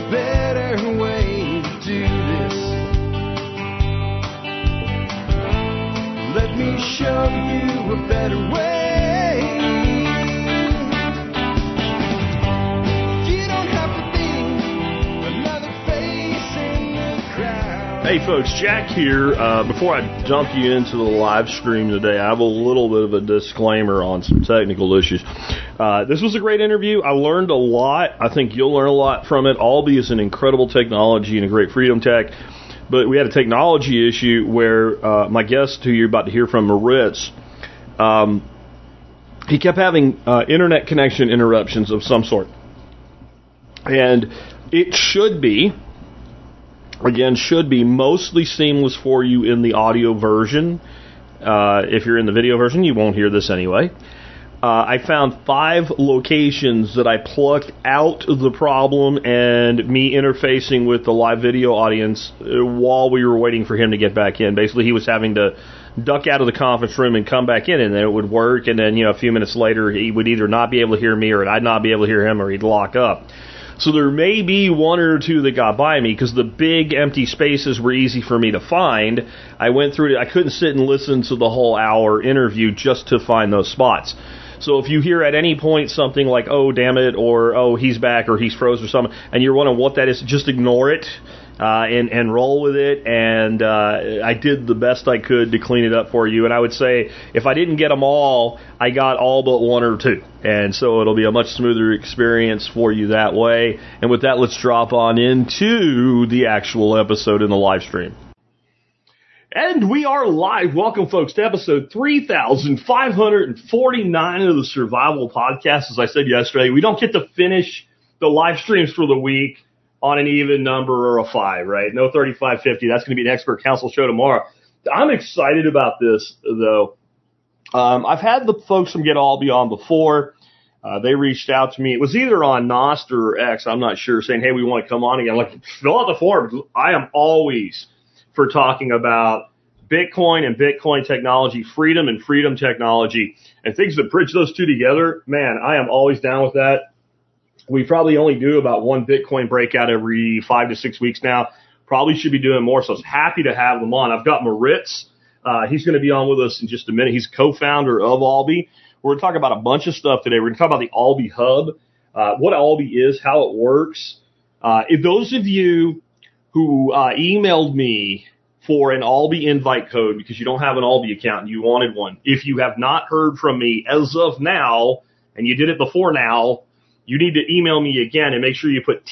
better way to do this. Let me show you a better way. You don't have to be another face in the crowd. Hey folks, Jack here. Before I jump you into the live stream today, I have a little bit of a disclaimer on some technical issues. This was a great interview. I learned a lot. I think you'll learn a lot from it. Albi is an incredible technology and a great freedom tech. But we had a technology issue where my guest, who you're about to hear from, Moritz, he kept having internet connection interruptions of some sort. And it should be mostly seamless for you in the audio version. If you're in the video version, you won't hear this anyway. I found 5 locations that I plucked out the problem and me interfacing with the live video audience while we were waiting for him to get back in. Basically, he was having to duck out of the conference room and come back in, and then it would work. And then, a few minutes later, he would either not be able to hear me, or I'd not be able to hear him, or he'd lock up. So there may be 1 or 2 that got by me because the big empty spaces were easy for me to find. I went through it. I couldn't sit and listen to the whole hour interview just to find those spots. So if you hear at any point something like, oh, damn it, or oh, he's back, or he's froze or something, and you're wondering what that is, just ignore it and roll with it. And I did the best I could to clean it up for you. And I would say if I didn't get them all, I got all but 1 or 2. And so it'll be a much smoother experience for you that way. And with that, let's drop on into the actual episode in the live stream. And we are live. Welcome, folks, to episode 3,549 of the Survival Podcast. As I said yesterday, we don't get to finish the live streams for the week on an even number or a 5, right? No 3550. That's going to be an expert council show tomorrow. I'm excited about this, though. I've had the folks from Get Albi on before. They reached out to me. It was either on Nostr or X, I'm not sure, saying, hey, we want to come on again. I'm like, fill out the form. I am always for talking about Bitcoin and Bitcoin technology, freedom and freedom technology, and things that bridge those two together. Man, I am always down with that. We probably only do about 1 Bitcoin breakout every 5 to 6 weeks now. Probably should be doing more, so I was happy to have them on. I've got Moritz. He's going to be on with us in just a minute. He's co-founder of Albi. We're going to talk about a bunch of stuff today. We're going to talk about the Albi Hub, what Albi is, how it works. If those of you who emailed me for an Albi invite code because you don't have an Albi account and you wanted one, if you have not heard from me as of now, and you did it before now, you need to email me again and make sure you put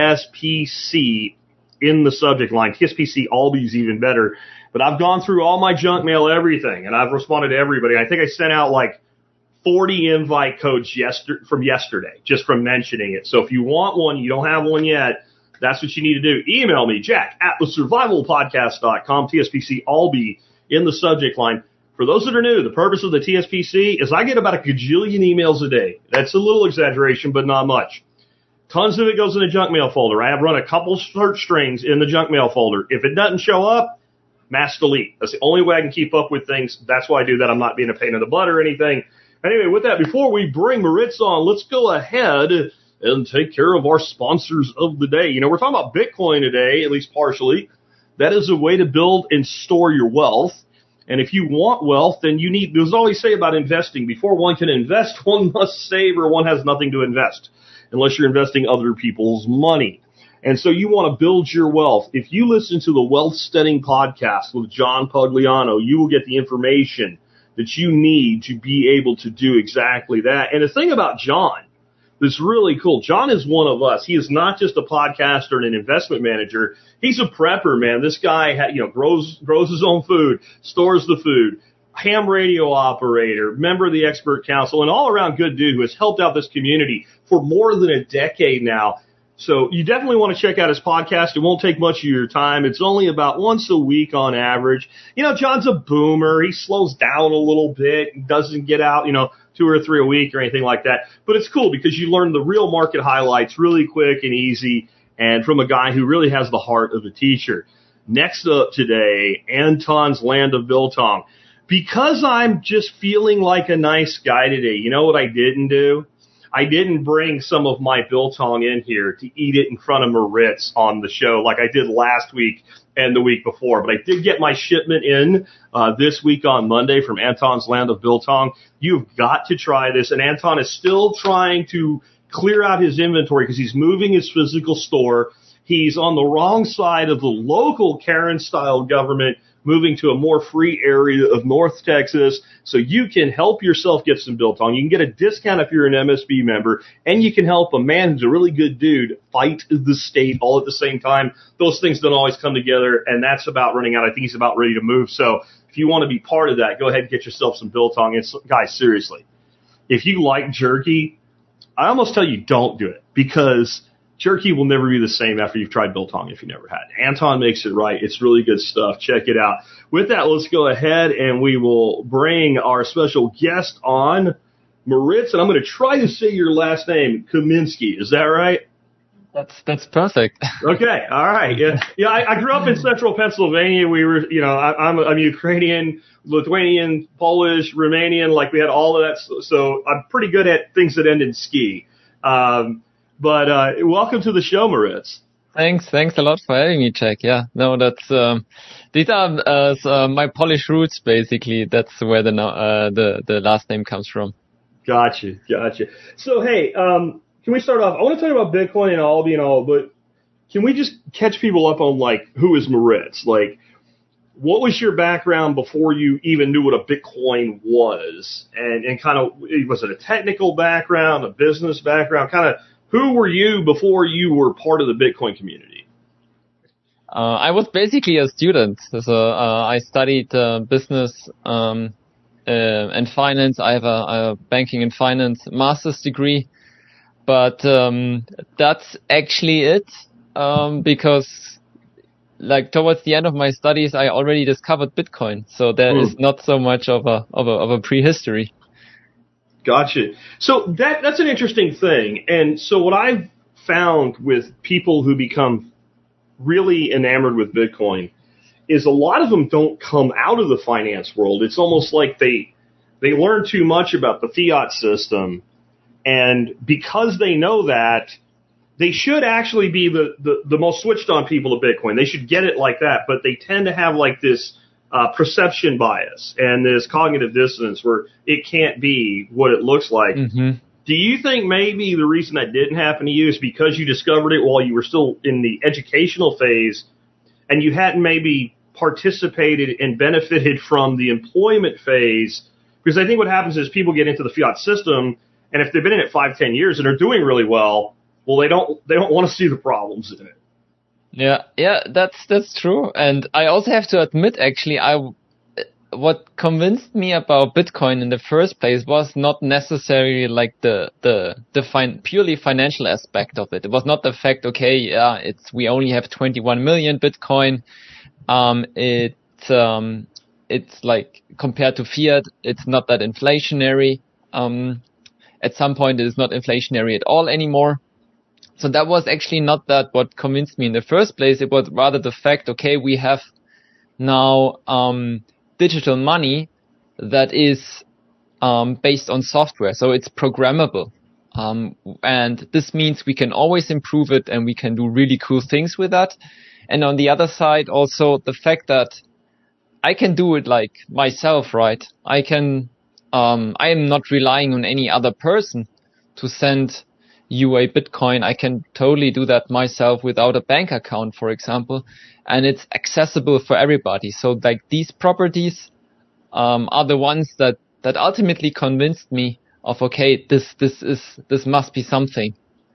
TSPC in the subject line. TSPC Albi is even better. But I've gone through all my junk mail, everything, and I've responded to everybody. I think I sent out like 40 invite codes from yesterday, just from mentioning it. So if you want one, you don't have one yet, that's what you need to do. Email me, jack@thesurvivalpodcast.com, TSPC Albi in the subject line. For those that are new, the purpose of the TSPC is I get about a gajillion emails a day. That's a little exaggeration, but not much. Tons of it goes in the junk mail folder. I have run a couple search strings in the junk mail folder. If it doesn't show up, mass delete. That's the only way I can keep up with things. That's why I do that. I'm not being a pain in the butt or anything. Anyway, with that, before we bring Moritz on, let's go ahead and take care of our sponsors of the day. We're talking about Bitcoin today, at least partially. That is a way to build and store your wealth. And if you want wealth, then there's always say about investing. Before one can invest, one must save, or one has nothing to invest, unless you're investing other people's money. And so you want to build your wealth. If you listen to the Wealth Studying Podcast with John Pugliano, you will get the information that you need to be able to do exactly that. And the thing about John that's really cool, John is one of us. He is not just a podcaster and an investment manager. He's a prepper, man. This guy grows his own food, stores the food, ham radio operator, member of the expert council, and all-around good dude who has helped out this community for more than a decade now. So you definitely want to check out his podcast. It won't take much of your time. It's only about once a week on average. John's a boomer. He slows down a little bit. He doesn't get out, 2 or 3 a week or anything like that. But it's cool because you learn the real market highlights really quick and easy, and from a guy who really has the heart of a teacher. Next up today, Anton's Land of Biltong. Because I'm just feeling like a nice guy today, you know what I didn't do? I didn't bring some of my biltong in here to eat it in front of Maritz on the show like I did last week and the week before. But I did get my shipment in this week on Monday from Anton's Land of Biltong. You've got to try this. And Anton is still trying to clear out his inventory because he's moving his physical store. He's on the wrong side of the local Karen-style government, moving to a more free area of North Texas, so you can help yourself get some biltong. You can get a discount if you're an MSB member, and you can help a man who's a really good dude fight the state all at the same time. Those things don't always come together, and that's about running out. I think he's about ready to move. So if you want to be part of that, go ahead and get yourself some biltong. And guys, seriously, if you like jerky, I almost tell you don't do it, because jerky will never be the same after you've tried biltong if you never had. Anton makes it right. It's really good stuff. Check it out. With that, let's go ahead and we will bring our special guest on, Maritz, and I'm going to try to say your last name, Kaminsky. Is that right? That's perfect. Okay. All right. Yeah. I grew up in central Pennsylvania. We were, I'm Ukrainian, Lithuanian, Polish, Romanian. Like, we had all of that. So I'm pretty good at things that end in ski. But welcome to the show, Maritz. Thanks a lot for having me, Jack. Yeah, no, that's these are my Polish roots, basically. That's where the last name comes from. Gotcha. So hey, can we start off? I want to talk about Bitcoin and Alby and all, but can we just catch people up on, like, who is Maritz? Like, what was your background before you even knew what a Bitcoin was? And kind of, was it a technical background, a business background? Kind of, who were you before you were part of the Bitcoin community? I was basically a student. So I studied business and finance. I have a banking and finance master's degree. But that's actually it, because, like, towards the end of my studies, I already discovered Bitcoin. So there is not so much of a prehistory. Gotcha. So that's an interesting thing. And so what I've found with people who become really enamored with Bitcoin is a lot of them don't come out of the finance world. It's almost like they learn too much about the fiat system. And because they know that, they should actually be the most switched on people to Bitcoin. They should get it like that. But they tend to have, like, this perception bias and this cognitive dissonance where it can't be what it looks like. Mm-hmm. Do you think maybe the reason that didn't happen to you is because you discovered it while you were still in the educational phase and you hadn't maybe participated and benefited from the employment phase? Because I think what happens is people get into the fiat system, and if they've been in it 5-10 years and are doing really well, they don't want to see the problems in it. Yeah, that's true. And I also have to admit, actually, what convinced me about Bitcoin in the first place was not necessarily like the purely financial aspect of it. It was not the fact, we only have 21 million Bitcoin. It's like, compared to fiat, it's not that inflationary. At some point, it is not inflationary at all anymore. So that was actually not that what convinced me in the first place. It was rather the fact, we have now digital money that is based on software. So it's programmable. And this means we can always improve it and we can do really cool things with that. And on the other side, also the fact that I can do it like myself, right? I am not relying on any other person to send you a Bitcoin. I can totally do that myself without a bank account, for example, and it's accessible for everybody. So, like, these properties are the ones that ultimately convinced me of, this must be something.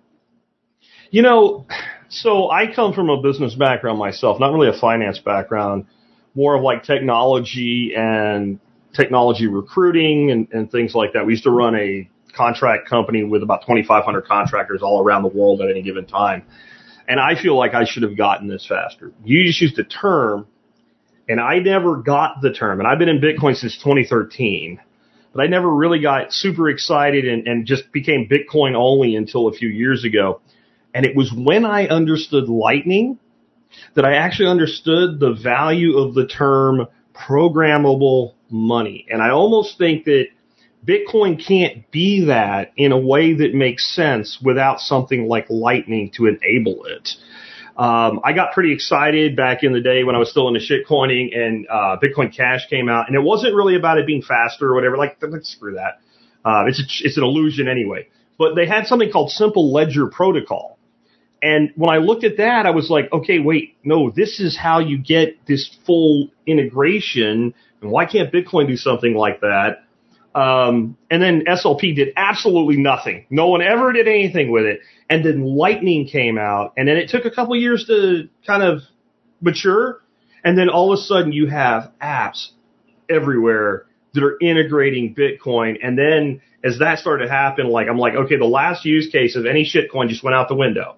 So I come from a business background myself, not really a finance background, more of like technology and technology recruiting and things like that. We used to run a contract company with about 2,500 contractors all around the world at any given time. And I feel like I should have gotten this faster. You just used the term, and I never got the term. And I've been in Bitcoin since 2013, but I never really got super excited and just became Bitcoin only until a few years ago. And it was when I understood Lightning that I actually understood the value of the term programmable money. And I almost think that Bitcoin can't be that in a way that makes sense without something like Lightning to enable it. I got pretty excited back in the day when I was still into shitcoining and Bitcoin Cash came out, and it wasn't really about it being faster or whatever. Like, screw that. It's an illusion anyway. But they had something called Simple Ledger Protocol. And when I looked at that, I was like, okay, wait, no, this is how you get this full integration. And why can't Bitcoin do something like that? And then SLP did absolutely nothing. No one ever did anything with it. And then Lightning came out, and then it took a couple years to kind of mature. And then all of a sudden you have apps everywhere that are integrating Bitcoin. And then as that started to happen, like, I'm like, okay, the last use case of any shitcoin just went out the window.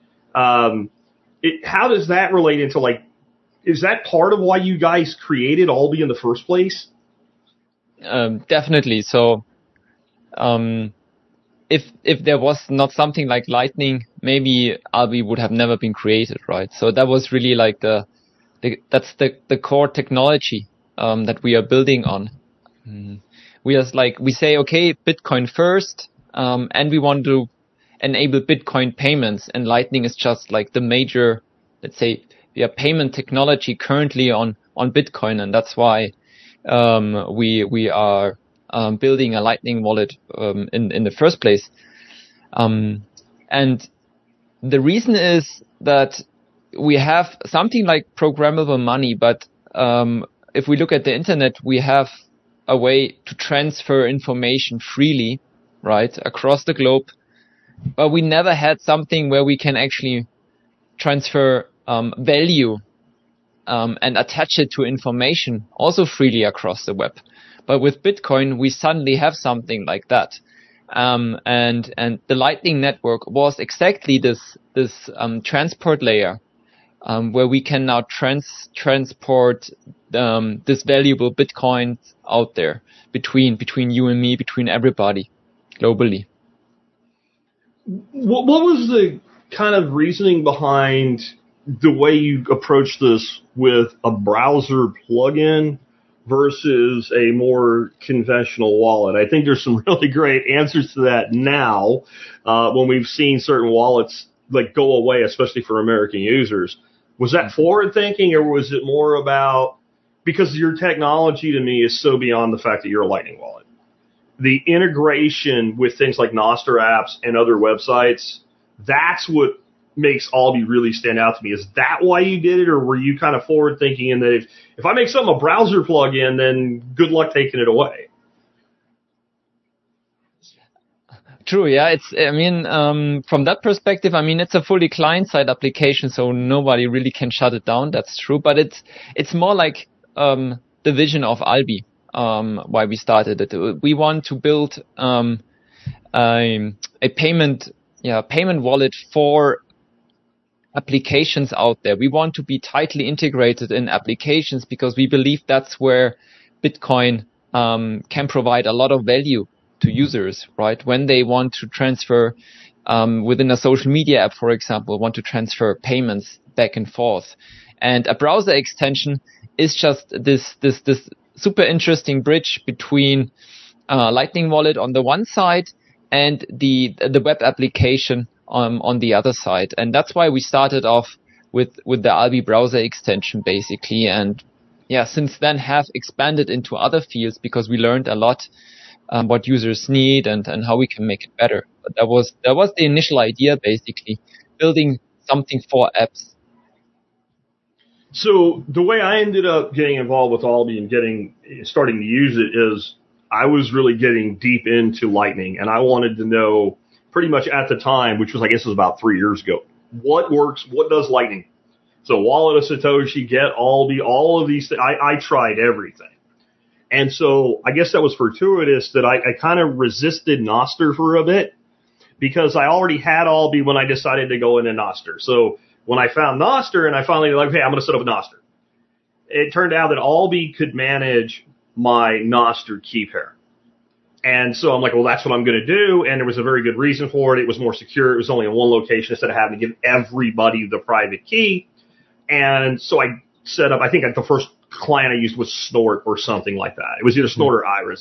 How does that relate into, like, is that part of why you guys created Alby in the first place? Definitely. So, if there was not something like Lightning, maybe Alby would have never been created, right? So that was really like that's the core technology, that we are building on. We say, okay, Bitcoin first, and we want to enable Bitcoin payments, and Lightning is just like the major, let's say, payment technology currently on Bitcoin, and that's why we are building a Lightning wallet in the first place. And the reason is that we have something like programmable money, but if we look at the internet, we have a way to transfer information freely, right, across the globe. But we never had something where we can actually transfer value and attach it to information also freely across the web. But with Bitcoin, we suddenly have something like that. And the Lightning Network was exactly this transport layer, where we can now transport this valuable Bitcoin out there between you and me, between everybody globally. What was the kind of reasoning behind the way you approach this with a browser plugin versus a more conventional wallet? I think there's some really great answers to that now, when we've seen certain wallets like go away, especially for American users. Was that forward thinking, or was it more about, because your technology to me is so beyond the fact that you're a Lightning wallet? The integration with things like Nostr apps and other websites, that's what makes Alby really stand out to me. Is that why you did it, or were you kind of forward thinking in that if I make something a browser plugin, then good luck taking it away? True, yeah. From that perspective, it's a fully client-side application, so nobody really can shut it down. That's true, but it's more like the vision of Alby. Why we started it. We want to build a payment wallet for applications out there. We want to be tightly integrated in applications because we believe that's where Bitcoin can provide a lot of value to users, right? When they want to transfer within a social media app, for example, want to transfer payments back and forth. And a browser extension is just this super interesting bridge between Lightning Wallet on the one side and the web application on the other side. And that's why we started off with the Alby browser extension, basically. And yeah, since then have expanded into other fields because we learned a lot what users need and how we can make it better. But that was the initial idea, basically, building something for apps. So the way I ended up getting involved with Alby and starting to use it is I was really getting deep into Lightning, and I wanted to know pretty much at the time, which was, I guess, was about 3 years ago, what works, what does Lightning? So Wallet of Satoshi, Get Alby, all of these things. I tried everything. And so I guess that was fortuitous that I kind of resisted Nostr for a bit because I already had Alby when I decided to go into Nostr. So when I found Nostr and I finally like, hey, I'm going to set up a Nostr, it turned out that Alby could manage my Nostr key pair. And so I'm like, well, that's what I'm going to do. And there was a very good reason for it. It was more secure. It was only in one location instead of having to give everybody the private key. And so I set up, I think the first client I used was Snort or something like that. It was either Snort or Iris.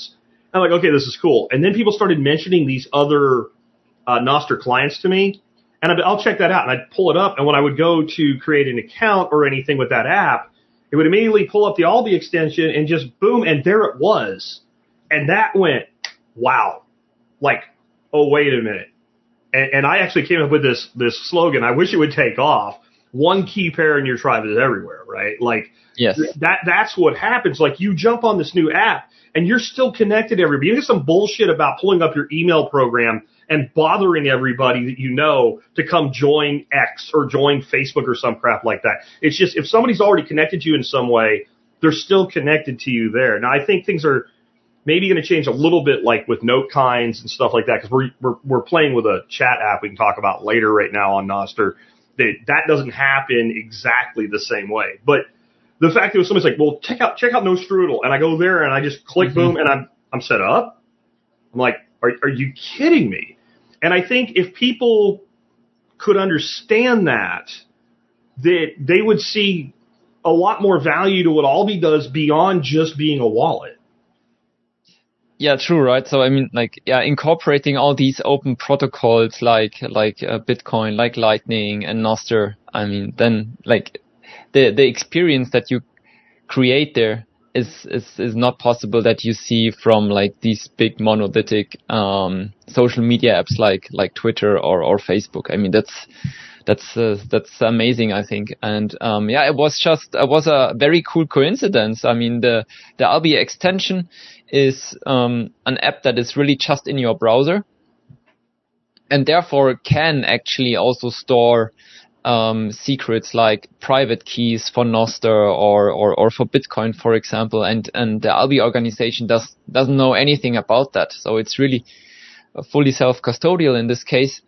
I'm like, okay, this is cool. And then people started mentioning these other Nostr clients to me, and I'll check that out. And I'd pull it up, and when I would go to create an account or anything with that app, it would immediately pull up the Alby extension and just boom, and there it was. And that went, wow. Like, oh, wait a minute. And I actually came up with this slogan. I wish it would take off. One key pair in your tribe is everywhere, right? Like, Yes. That's what happens. Like, you jump on this new app and you're still connected to everybody. You get some bullshit about pulling up your email program and bothering everybody that you know to come join X or join Facebook or some crap like that. It's just, if somebody's already connected to you in some way, they're still connected to you there. Now, I think things are maybe going to change a little bit, like with note kinds and stuff like that, because we're playing with a chat app we can talk about later right now on Nostr. That doesn't happen exactly the same way. But the fact that somebody's like, well, check out No Strudel, and I go there and I just click boom, and I'm set up. I'm like, are you kidding me? And I think if people could understand that they would see a lot more value to what Alby does beyond just being a wallet. Yeah, true, right? So I mean, like, yeah, incorporating all these open protocols like Bitcoin, like Lightning and Nostr. I mean, then like the experience that you create there is not possible that you see from like these big monolithic social media apps like Twitter or Facebook. I mean, that's amazing, I think. And it was a very cool coincidence. I mean, the Alby extension is an app that is really just in your browser, and therefore can actually also store secrets like private keys for Nostr or for Bitcoin, for example. And the Alby organization doesn't know anything about that, so it's really fully self-custodial in this case.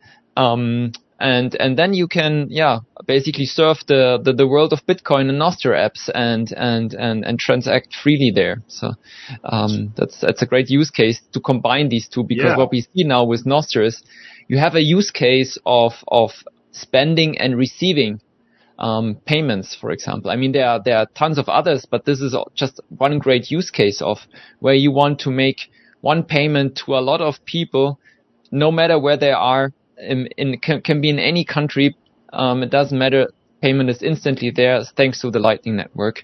And then you can, basically surf the world of Bitcoin and Nostr apps and transact freely there. So, that's a great use case to combine these two, because what we see now with Nostr is you have a use case of spending and receiving, payments, for example. I mean, there are tons of others, but this is just one great use case of where you want to make one payment to a lot of people, no matter where they are. Can be in any country. It doesn't matter. Payment is instantly there thanks to the Lightning Network.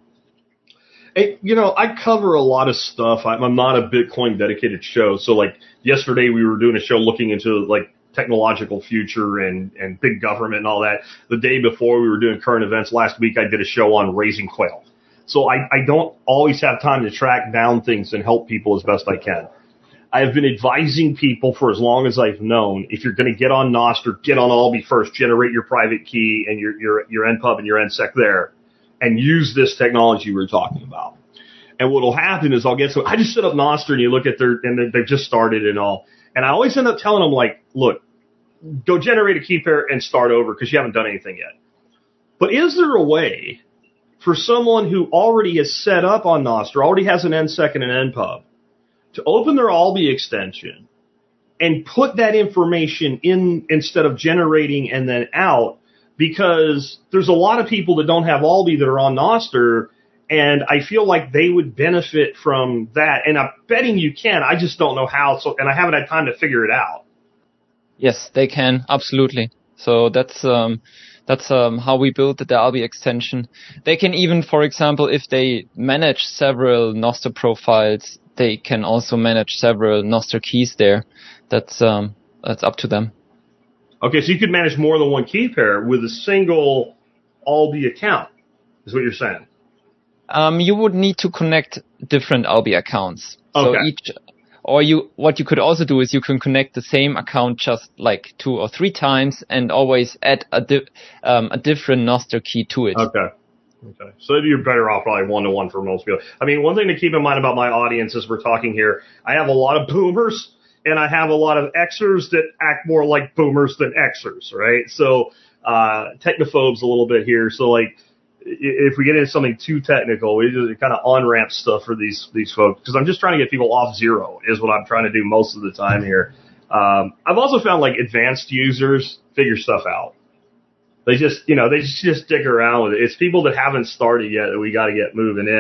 Hey, I cover a lot of stuff. I'm not a Bitcoin dedicated show. So like yesterday we were doing a show looking into like technological future and big government and all that. The day before we were doing current events. Last week I did a show on raising quail. So I don't always have time to track down things and help people as best I can. I have been advising people for as long as I've known, if you're going to get on Nostr, get on Alby first, generate your private key and your NPub and your NSEC there, and use this technology we're talking about. And what will happen is I just set up Nostr and you look at they've just started and all. And I always end up telling them, like, look, go generate a key pair and start over because you haven't done anything yet. But is there a way for someone who already is set up on Nostr, already has an NSEC and an NPub, to open their Alby extension and put that information in instead of generating and then out? Because there's a lot of people that don't have Alby that are on Nostr, and I feel like they would benefit from that. And I'm betting you can. I just don't know how. So, and I haven't had time to figure it out. Yes, they can. Absolutely. So that's how we built the Alby extension. They can even, for example, if they manage several Nostr profiles, they can also manage several Nostr keys there. That's up to them. Okay, so you could manage more than one key pair with a single Alby account, is what you're saying. You would need to connect different Alby accounts. Okay. So what you could also do is you can connect the same account just like 2 or 3 times and always add a different Nostr key to it. Okay. So you're better off probably 1-to-1 for most people. I mean, one thing to keep in mind about my audience as we're talking here, I have a lot of boomers and I have a lot of Xers that act more like boomers than Xers, right? So, technophobes a little bit here. So like, if we get into something too technical, we just kind of on-ramp stuff for these folks, because I'm just trying to get people off zero is what I'm trying to do most of the time here. I've also found like advanced users figure stuff out. They just stick around with it. It's people that haven't started yet that we got to get moving in.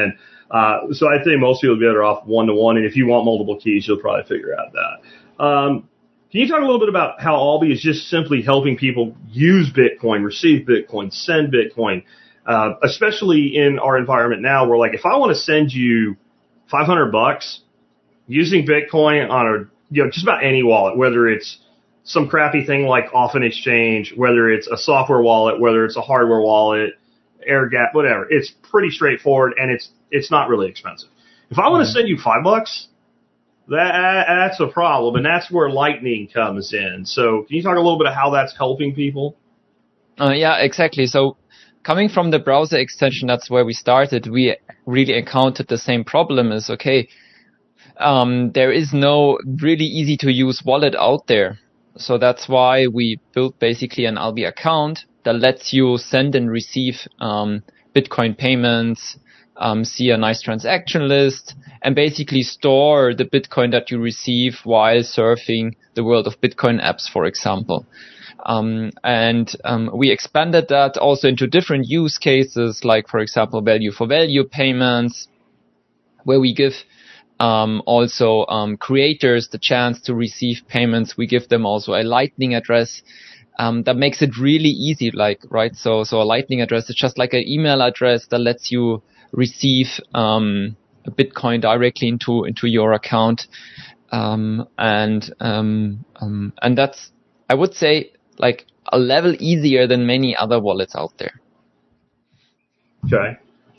So I think most people would be better off one-to-one, and if you want multiple keys, you'll probably figure out that. Can you talk a little bit about how Alby is just simply helping people use Bitcoin, receive Bitcoin, send Bitcoin, especially in our environment now where, like, if I want to send you $500 using Bitcoin on just about any wallet, whether it's some crappy thing like Off an Exchange, whether it's a software wallet, whether it's a hardware wallet, air gap, whatever, it's pretty straightforward and it's not really expensive. If I want to send you $5, that's a problem, and that's where Lightning comes in. So can you talk a little bit of how that's helping people? Yeah, exactly. So coming from the browser extension, that's where we started. We really encountered the same problem is, there is no really easy to use wallet out there. So that's why we built basically an Alby account that lets you send and receive Bitcoin payments, see a nice transaction list, and basically store the Bitcoin that you receive while surfing the world of Bitcoin apps, for example. We expanded that also into different use cases, like, for example, value for value payments, where we give creators the chance to receive payments. We give them also a Lightning address. That makes it really easy, right? So a Lightning address is just like an email address that lets you receive a Bitcoin directly into your account, and that's, I would say, like a level easier than many other wallets out there. Okay.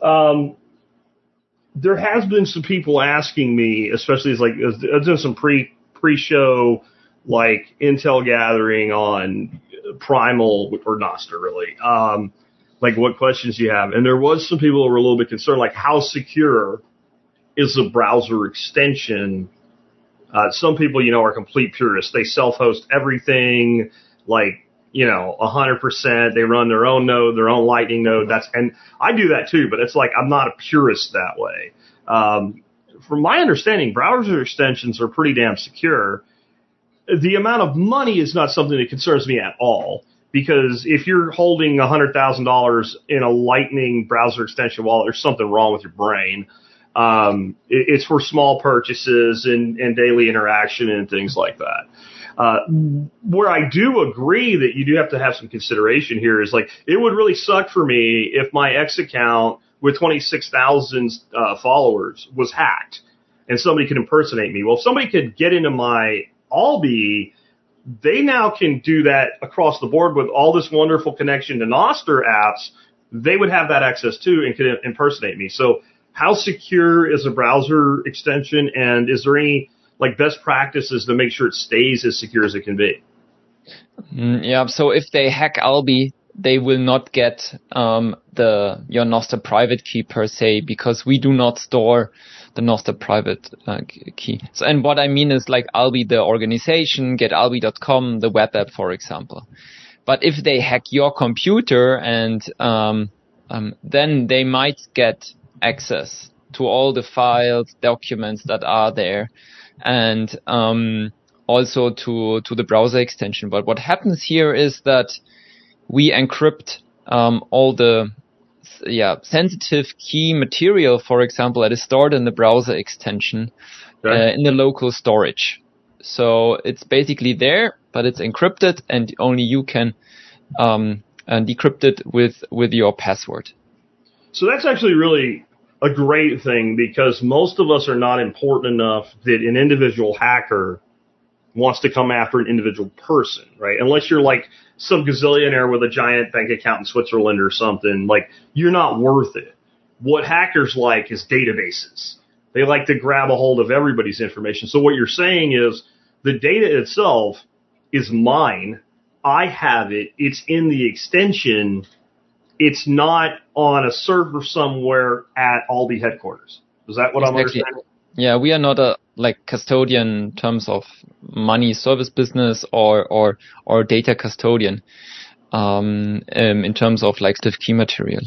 There has been some people asking me, especially as I was doing some pre-show like intel gathering on Primal or Nostr, really. Like what questions you have. And there was some people who were a little bit concerned, like how secure is the browser extension? Some people, are complete purists. They self-host everything, 100%. They run their own node, their own Lightning node. And I do that too, but it's like I'm not a purist that way. From my understanding, browser extensions are pretty damn secure. The amount of money is not something that concerns me at all. Because if you're holding $100,000 in a Lightning browser extension wallet, there's something wrong with your brain. It's for small purchases and daily interaction and things like that. Where I do agree that you do have to have some consideration here is it would really suck for me if my X account with 26,000 followers was hacked and somebody could impersonate me. Well, if somebody could get into my Alby, they now can do that across the board with all this wonderful connection to Nostr apps. They would have that access too and could impersonate me. So how secure is a browser extension, and is there any best practices to make sure it stays as secure as it can be? Yeah, so if they hack Alby, they will not get your Nostr private key per se, because we do not store the Nostr private key. So, and what I mean is Alby, the organization, getalby.com, the web app, for example. But if they hack your computer, and then they might get access to all the files, documents that are there, and also to the browser extension. But what happens here is that we encrypt all the sensitive key material, for example, that is stored in the browser extension in the local storage. So it's basically there, but it's encrypted, and only you can decrypt it with your password. So that's actually really a great thing, because most of us are not important enough that an individual hacker wants to come after an individual person, right? Unless you're some gazillionaire with a giant bank account in Switzerland or something, you're not worth it. What hackers like is databases. They like to grab a hold of everybody's information. So what you're saying is the data itself is mine. I have it. It's in the extension. It's not on a server somewhere at Alby headquarters. Is that what I'm understanding? Yeah, we are not a custodian in terms of money service business or data custodian in terms of sensitive key material.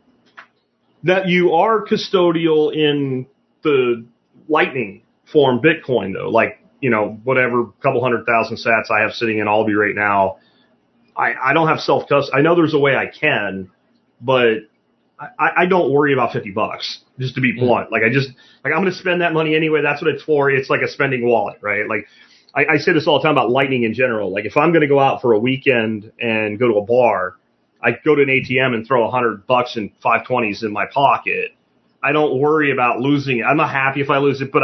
That you are custodial in the Lightning form Bitcoin though, whatever couple 100,000 sats I have sitting in Alby right now. I don't have self-custody. I know there's a way I can, but I don't worry about $50, just to be blunt. Like I'm going to spend that money anyway. That's what it's for. It's like a spending wallet, right? Like I say this all the time about Lightning in general. Like if I'm going to go out for a weekend and go to a bar, I go to an ATM and throw $100 and 520s in my pocket. I don't worry about losing it. I'm not happy if I lose it, but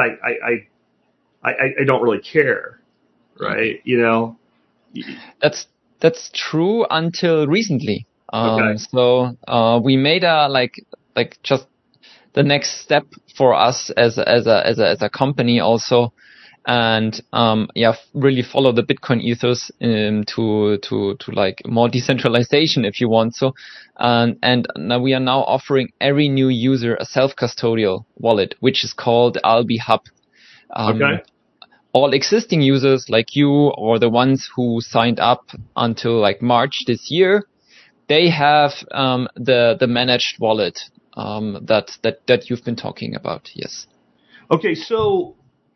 I don't really care, right? You know. That's true until recently. Okay. So we made just the next step for us as a company also, and really follow the Bitcoin ethos to like more decentralization if you want so, and now we are now offering every new user a self-custodial wallet which is called Alby Hub. Okay. All existing users like you or the ones who signed up until like March this year, they have the managed wallet that you've been talking about. Yes. Okay, so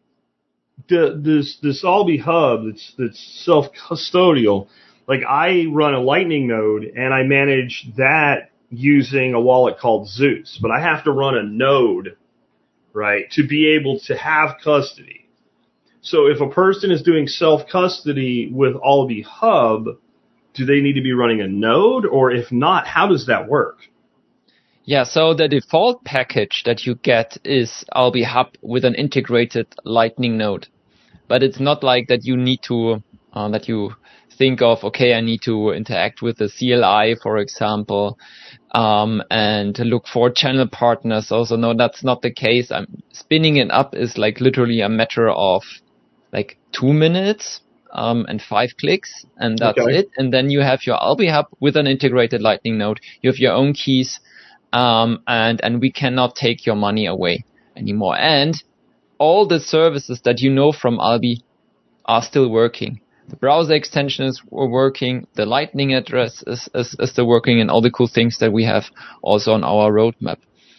this Alby Hub that's self-custodial, like I run a Lightning node and I manage that using a wallet called Zeus, but I have to run a node, right, to be able to have custody. So if a person is doing self-custody with Alby Hub, do they need to be running a node? Or if not, how does that work? Yeah, so the default package that you get is Alby Hub with an integrated Lightning node. But it's not like that you need to, that you think of, okay, I need to interact with the CLI, for example, and look for channel partners. Also, no, that's not the case. Spinning it up is like literally a matter of like 2 minutes and 5 clicks, and that's it. And then you have your Alby Hub with an integrated Lightning node. You have your own keys, and we cannot take your money away anymore. And all the services that you know from Alby are still working. The browser extension is working, the Lightning address is still working, and all the cool things that we have also on our roadmap.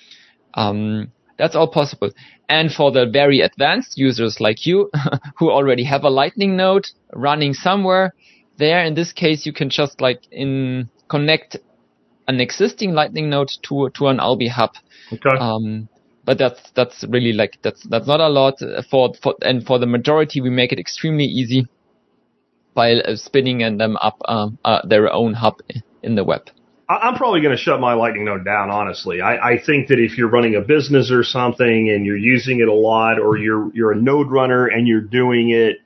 That's all possible. And for the very advanced users like you, who already have a Lightning node running somewhere, there in this case you can just connect an existing Lightning node to an Alby Hub. Okay. But that's really that's not a lot for the majority. We make it extremely easy by spinning them up their own hub in the web. I'm probably going to shut my Lightning node down, honestly. I think that if you're running a business or something and you're using it a lot, or you're a node runner and you're doing it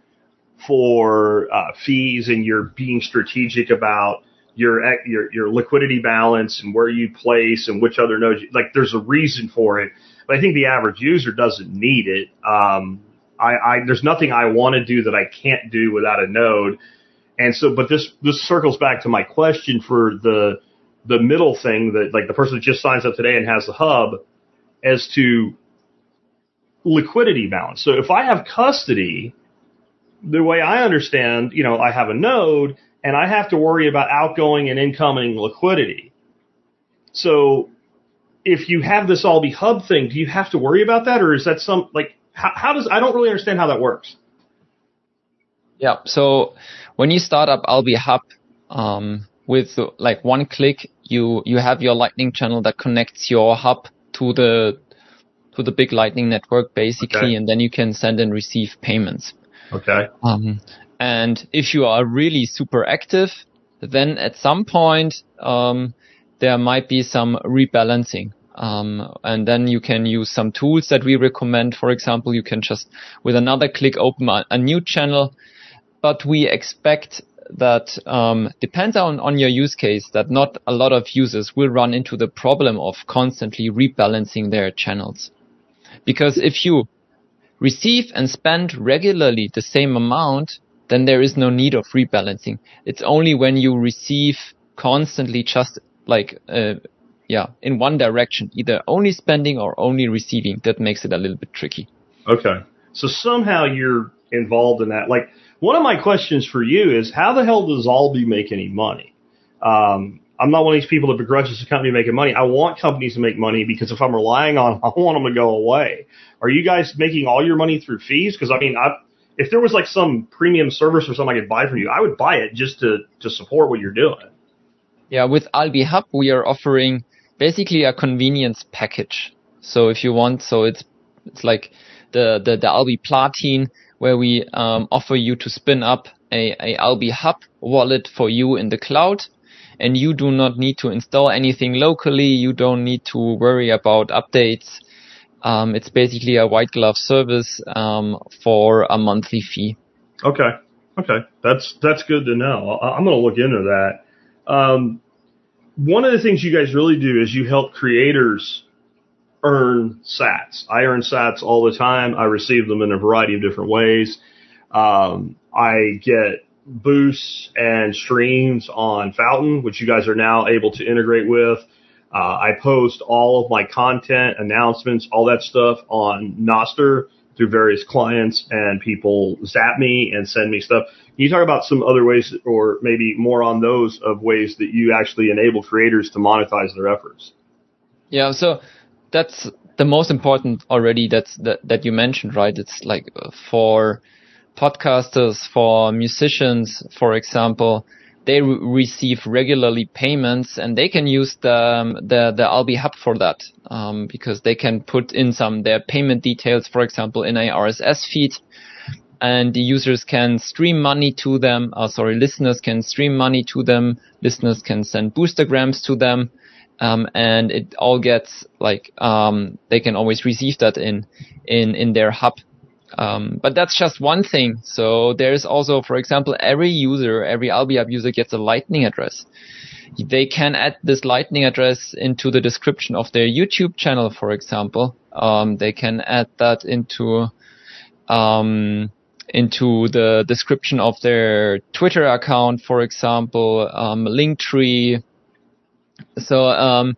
for fees and you're being strategic about your liquidity balance and where you place and which other nodes, like there's a reason for it. But I think the average user doesn't need it. There's nothing I want to do that I can't do without a node. And so, but this circles back to my question for the middle thing, that like the person that just signs up today and has the hub, as to liquidity balance. So if I have custody, the way I understand, I have a node and I have to worry about outgoing and incoming liquidity. So if you have this Alby Hub thing, do you have to worry about that, or is that I don't really understand how that works. Yeah. So when you start up Alby Hub, with like one click, you have your Lightning channel that connects your hub to the big Lightning network basically, okay. And then you can send and receive payments. Okay. And if you are really super active, then at some point there might be some rebalancing. And then you can use some tools that we recommend. For example, you can just with another click open a new channel. But we expect that depends on your use case, that not a lot of users will run into the problem of constantly rebalancing their channels. Because if you receive and spend regularly the same amount, then there is no need of rebalancing. It's only when you receive constantly just in one direction, either only spending or only receiving, that makes it a little bit tricky. Okay. So somehow you're involved in that. Like, one of my questions for you is, how the hell does Alby make any money? I'm not one of these people that begrudges the company making money. I want companies to make money, because if I'm relying on them, I want them to go away. Are you guys making all your money through fees? Because, I mean, if there was like some premium service or something I could buy from you, I would buy it just to support what you're doing. Yeah, with Alby Hub, we are offering basically a convenience package. So if you want, so it's like the Albi Platin, where we offer you to spin up a Albi Hub wallet for you in the cloud, and you do not need to install anything locally. You don't need to worry about updates. It's basically a white glove service for a monthly fee. Okay. That's good to know. I'm going to look into that. One of the things you guys really do is you help creators earn sats. I earn sats all the time. I receive them in a variety of different ways. I get boosts and streams on Fountain, which you guys are now able to integrate with. I post all of my content, announcements, all that stuff on Nostr through various clients, and people zap me and send me stuff. Can you talk about some other ways, or maybe more on those of ways that you actually enable creators to monetize their efforts? Yeah, so that's the most important already that you mentioned, right? It's like for podcasters, for musicians, for example, they receive regularly payments, and they can use the Albi Hub for that, because they can put in their payment details, for example, in a RSS feed, and the users can stream money to them. Listeners can stream money to them. Listeners can send boostergrams to them. And it all gets they can always receive that in their hub. But that's just one thing. So there's also, for example, every Albi Hub user gets a Lightning address. They can add this Lightning address into the description of their YouTube channel, for example. They can add that into the description of their Twitter account, for example, Linktree. So,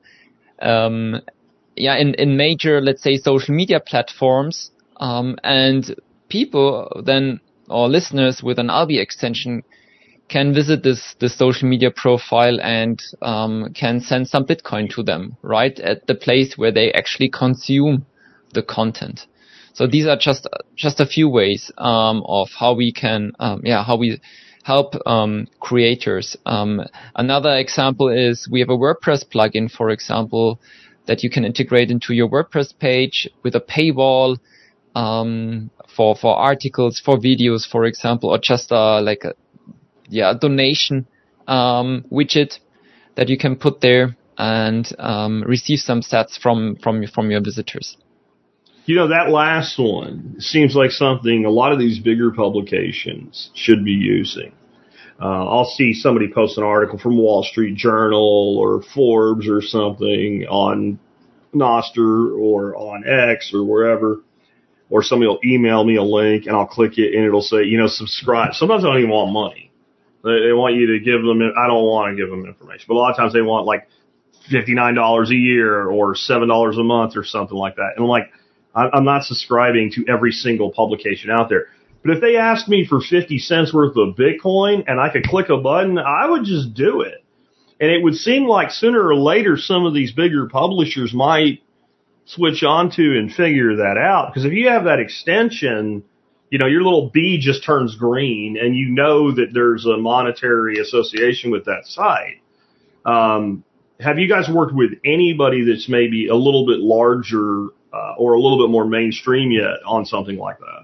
in major, let's say, social media platforms, and people then, or listeners with an Albi extension, can visit this social media profile and can send some Bitcoin to them, right at the place where they actually consume the content. So these are just a few ways of how we can help creators. Another example is we have a WordPress plugin, for example, that you can integrate into your WordPress page with a paywall for articles, for videos, for example, or just a donation widget that you can put there and receive some sats from your visitors. You know, that last one seems like something a lot of these bigger publications should be using. I'll see somebody post an article from Wall Street Journal or Forbes or something on Nostr or on X or wherever, or somebody will email me a link and I'll click it and it'll say, subscribe. Sometimes I don't even want money. They want you to give them, I don't want to give them information, but a lot of times they want like $59 a year or $7 a month or something like that. And I'm like, I'm not subscribing to every single publication out there. But if they asked me for 50 cents worth of Bitcoin and I could click a button, I would just do it. And it would seem like sooner or later some of these bigger publishers might switch on to and figure that out. Because if you have that extension, your little B just turns green and you know that there's a monetary association with that site. Have you guys worked with anybody that's maybe a little bit larger or a little bit more mainstream yet on something like that?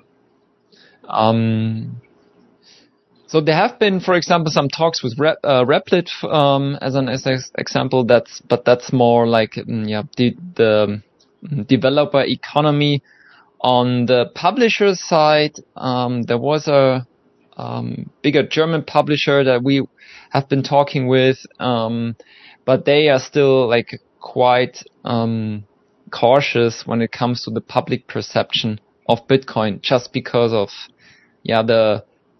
So there have been, for example, some talks with Replit as an example. That's more like the developer economy. On the publisher side, there was a bigger German publisher that we have been talking with, but they are still quite cautious when it comes to the public perception of Bitcoin, just because of the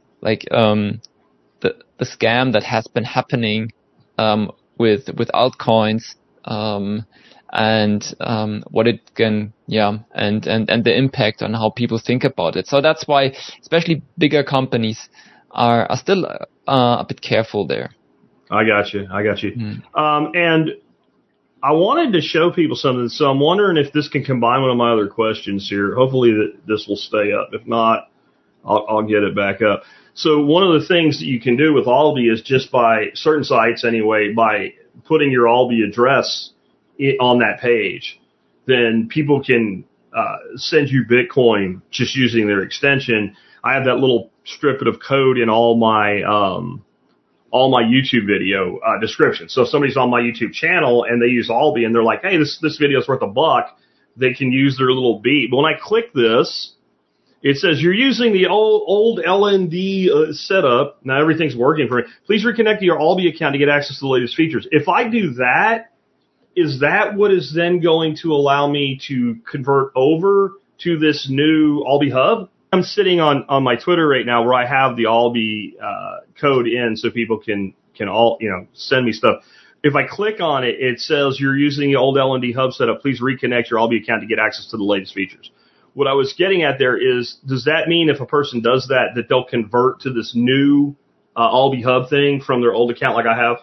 scam that has been happening with altcoins, and what it can and the impact on how people think about it. So that's why especially bigger companies are still a bit careful there. I got you. And I wanted to show people something, so I'm wondering if this can combine one of my other questions here. Hopefully this will stay up. If not, I'll get it back up. So one of the things that you can do with Albi is just by certain sites anyway, by putting your Albi address on that page, then people can send you Bitcoin just using their extension. I have that little snippet of code in all my YouTube video descriptions. So if somebody's on my YouTube channel and they use Alby and they're like, hey, this video is worth $1, they can use their little beat. But when I click this, it says you're using the old LND setup. Now everything's working for me. Please reconnect to your Alby account to get access to the latest features. If I do that, is that what is then going to allow me to convert over to this new Alby Hub? I'm sitting on my Twitter right now where I have the Alby code in so people can all, send me stuff. If I click on it, it says you're using the old LND Hub setup. Please reconnect your Alby account to get access to the latest features. What I was getting at there is, does that mean if a person does that they'll convert to this new Alby Hub thing from their old account like I have?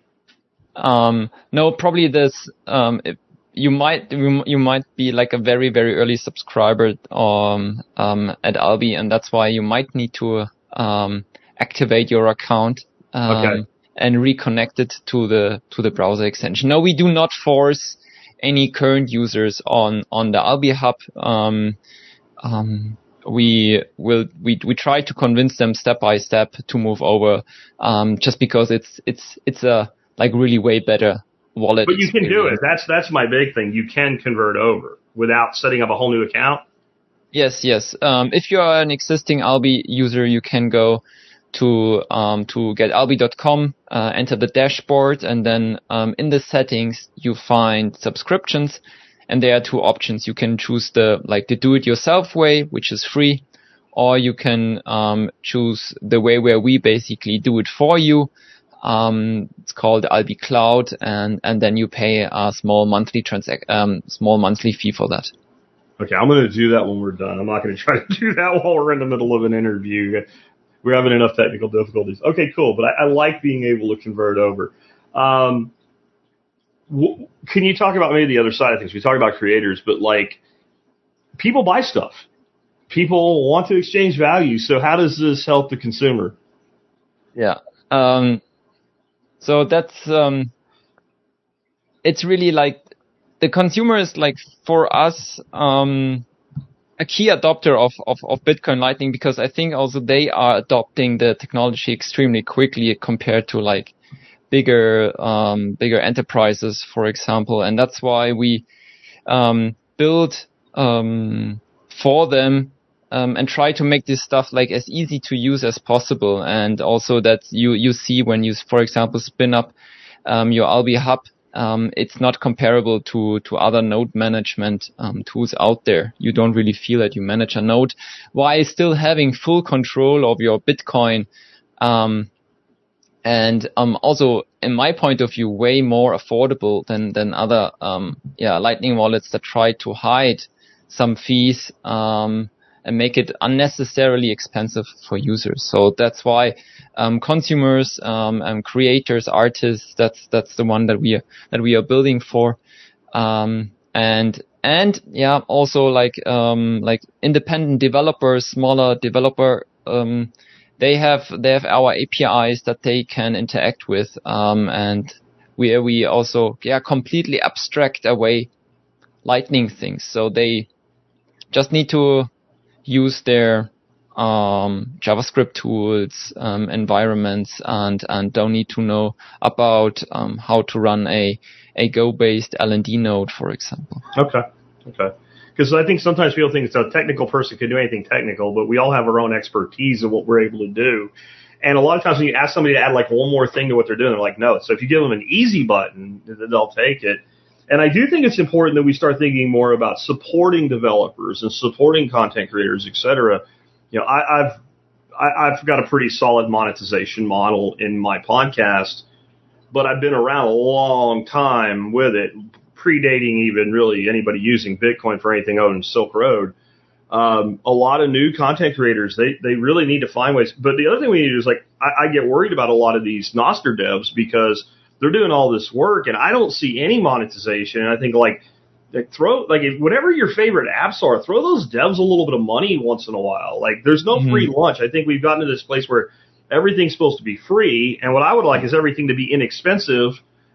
No, probably this. You might be like a very, very early subscriber at Alby, and that's why you might need to activate your account and reconnect it to the browser extension. No, we do not force any current users on the Alby Hub. We try to convince them step by step to move over, just because it's a like really way better wallet. But you experience. can do it. That's my big thing. You can convert over without setting up a whole new account. Yes. If you are an existing Alby user, you can go to getalby.com, enter the dashboard, and then in the settings you find subscriptions, and there are two options. You can choose the do-it-yourself way, which is free, or you can choose the way where we basically do it for you. It's called Alby Cloud, and then you pay a small monthly fee for that. Okay, I'm going to do that when we're done. I'm not going to try to do that while we're in the middle of an interview. We're having enough technical difficulties. Okay, cool, but I like being able to convert over. Can you talk about maybe the other side of things? We talk about creators, but like people buy stuff. People want to exchange value. So how does this help the consumer? Yeah. So that's, it's really like the consumer is like for us, a key adopter of Bitcoin Lightning, because I think also they are adopting the technology extremely quickly compared to like bigger enterprises, for example. And that's why we, build, for them, and try to make this stuff like as easy to use as possible. And also that you see when you, for example, spin up, your Alby Hub, it's not comparable to other node management, tools out there. You don't really feel that you manage a node while still having full control of your Bitcoin. And also, in my point of view, way more affordable than other, Lightning wallets that try to hide some fees, and make it unnecessarily expensive for users. So that's why consumers, creators, artists, that's the one that we are building for. And also like independent developers, smaller developer, they have our APIs that they can interact with, and we also completely abstract away Lightning things. So they just need to use their JavaScript tools, environments, and don't need to know about how to run a Go-based LND node, for example. Okay. Because I think sometimes people think a technical person can do anything technical, but we all have our own expertise in what we're able to do. And a lot of times when you ask somebody to add like one more thing to what they're doing, they're like, no. So if you give them an easy button, they'll take it. And I do think it's important that we start thinking more about supporting developers and supporting content creators, et cetera. You know, I've got a pretty solid monetization model in my podcast, but I've been around a long time with it, predating even really anybody using Bitcoin for anything other than Silk Road. A lot of new content creators, they really need to find ways. But the other thing we need to do is like, I get worried about a lot of these Nostr devs because they're doing all this work and I don't see any monetization. And I think whatever your favorite apps are, throw those devs a little bit of money once in a while. Like there's no free lunch. I think we've gotten to this place where everything's supposed to be free. And what I would like is everything to be inexpensive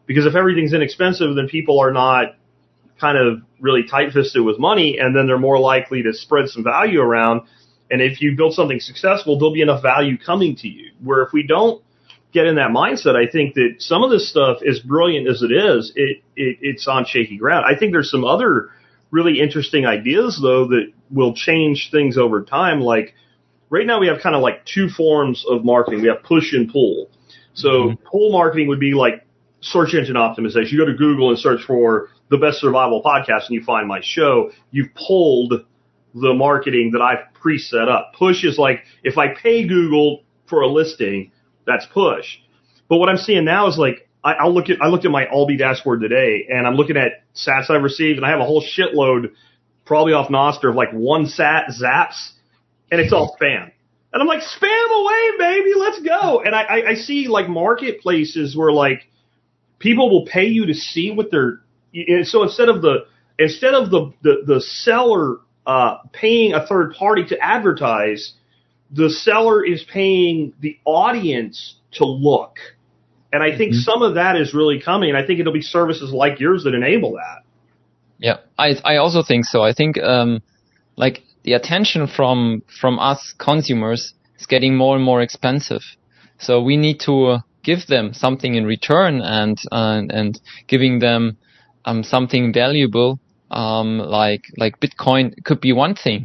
Because if everything's inexpensive, then people are not kind of really tight-fisted with money, and then they're more likely to spread some value around. And if you build something successful, there'll be enough value coming to you. Where if we don't get in that mindset, I think that some of this stuff, as brilliant as it is, it's on shaky ground. I think there's some other really interesting ideas, though, that will change things over time. Like right now we have kind of like two forms of marketing. We have push and pull. So pull marketing would be like search engine optimization. You go to Google and search for the best survival podcast and you find my show. You've pulled the marketing that I've pre-set up. Push is like if I pay Google for a listing, that's push. But what I'm seeing now is like I looked at my Albi dashboard today, and I'm looking at sats I've received, and I have a whole shitload, probably off Nostr, of like one sat zaps, and it's all spam. And I'm like, spam away, baby, let's go. And I see like marketplaces where like people will pay you to see what they're. So instead of the seller paying a third party to advertise, the seller is paying the audience to look. And I think some of that is really coming, and I think it'll be services like yours that enable that. Yeah, I also think so. I think like the attention from us consumers is getting more and more expensive. So we need to give them something in return, and giving them something valuable, like Bitcoin could be one thing.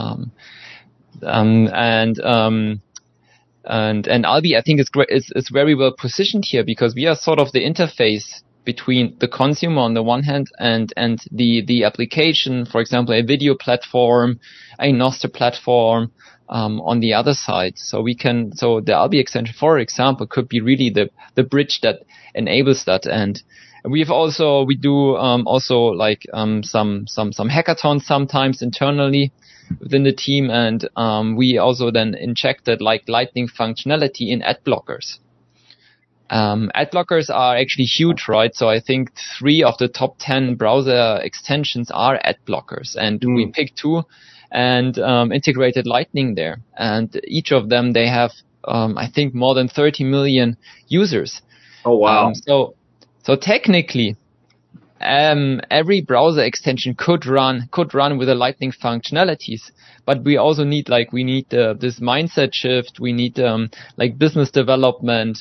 And Albi, I think it's very well positioned here, because we are sort of the interface between the consumer on the one hand and the application, for example, a video platform, a Nostr platform, on the other side. So the Albi extension, for example, could be really the bridge that enables that. And we do some hackathons sometimes internally within the team, and we also then injected like Lightning functionality in ad blockers. Ad blockers are actually huge, right? So I think 3 of the top 10 browser extensions are ad blockers, and we picked 2 and integrated Lightning there. And each of them, they have I think more than 30 million users. Oh wow! So technically, every browser extension could run with the Lightning functionalities, but we also need this mindset shift. We need like business development,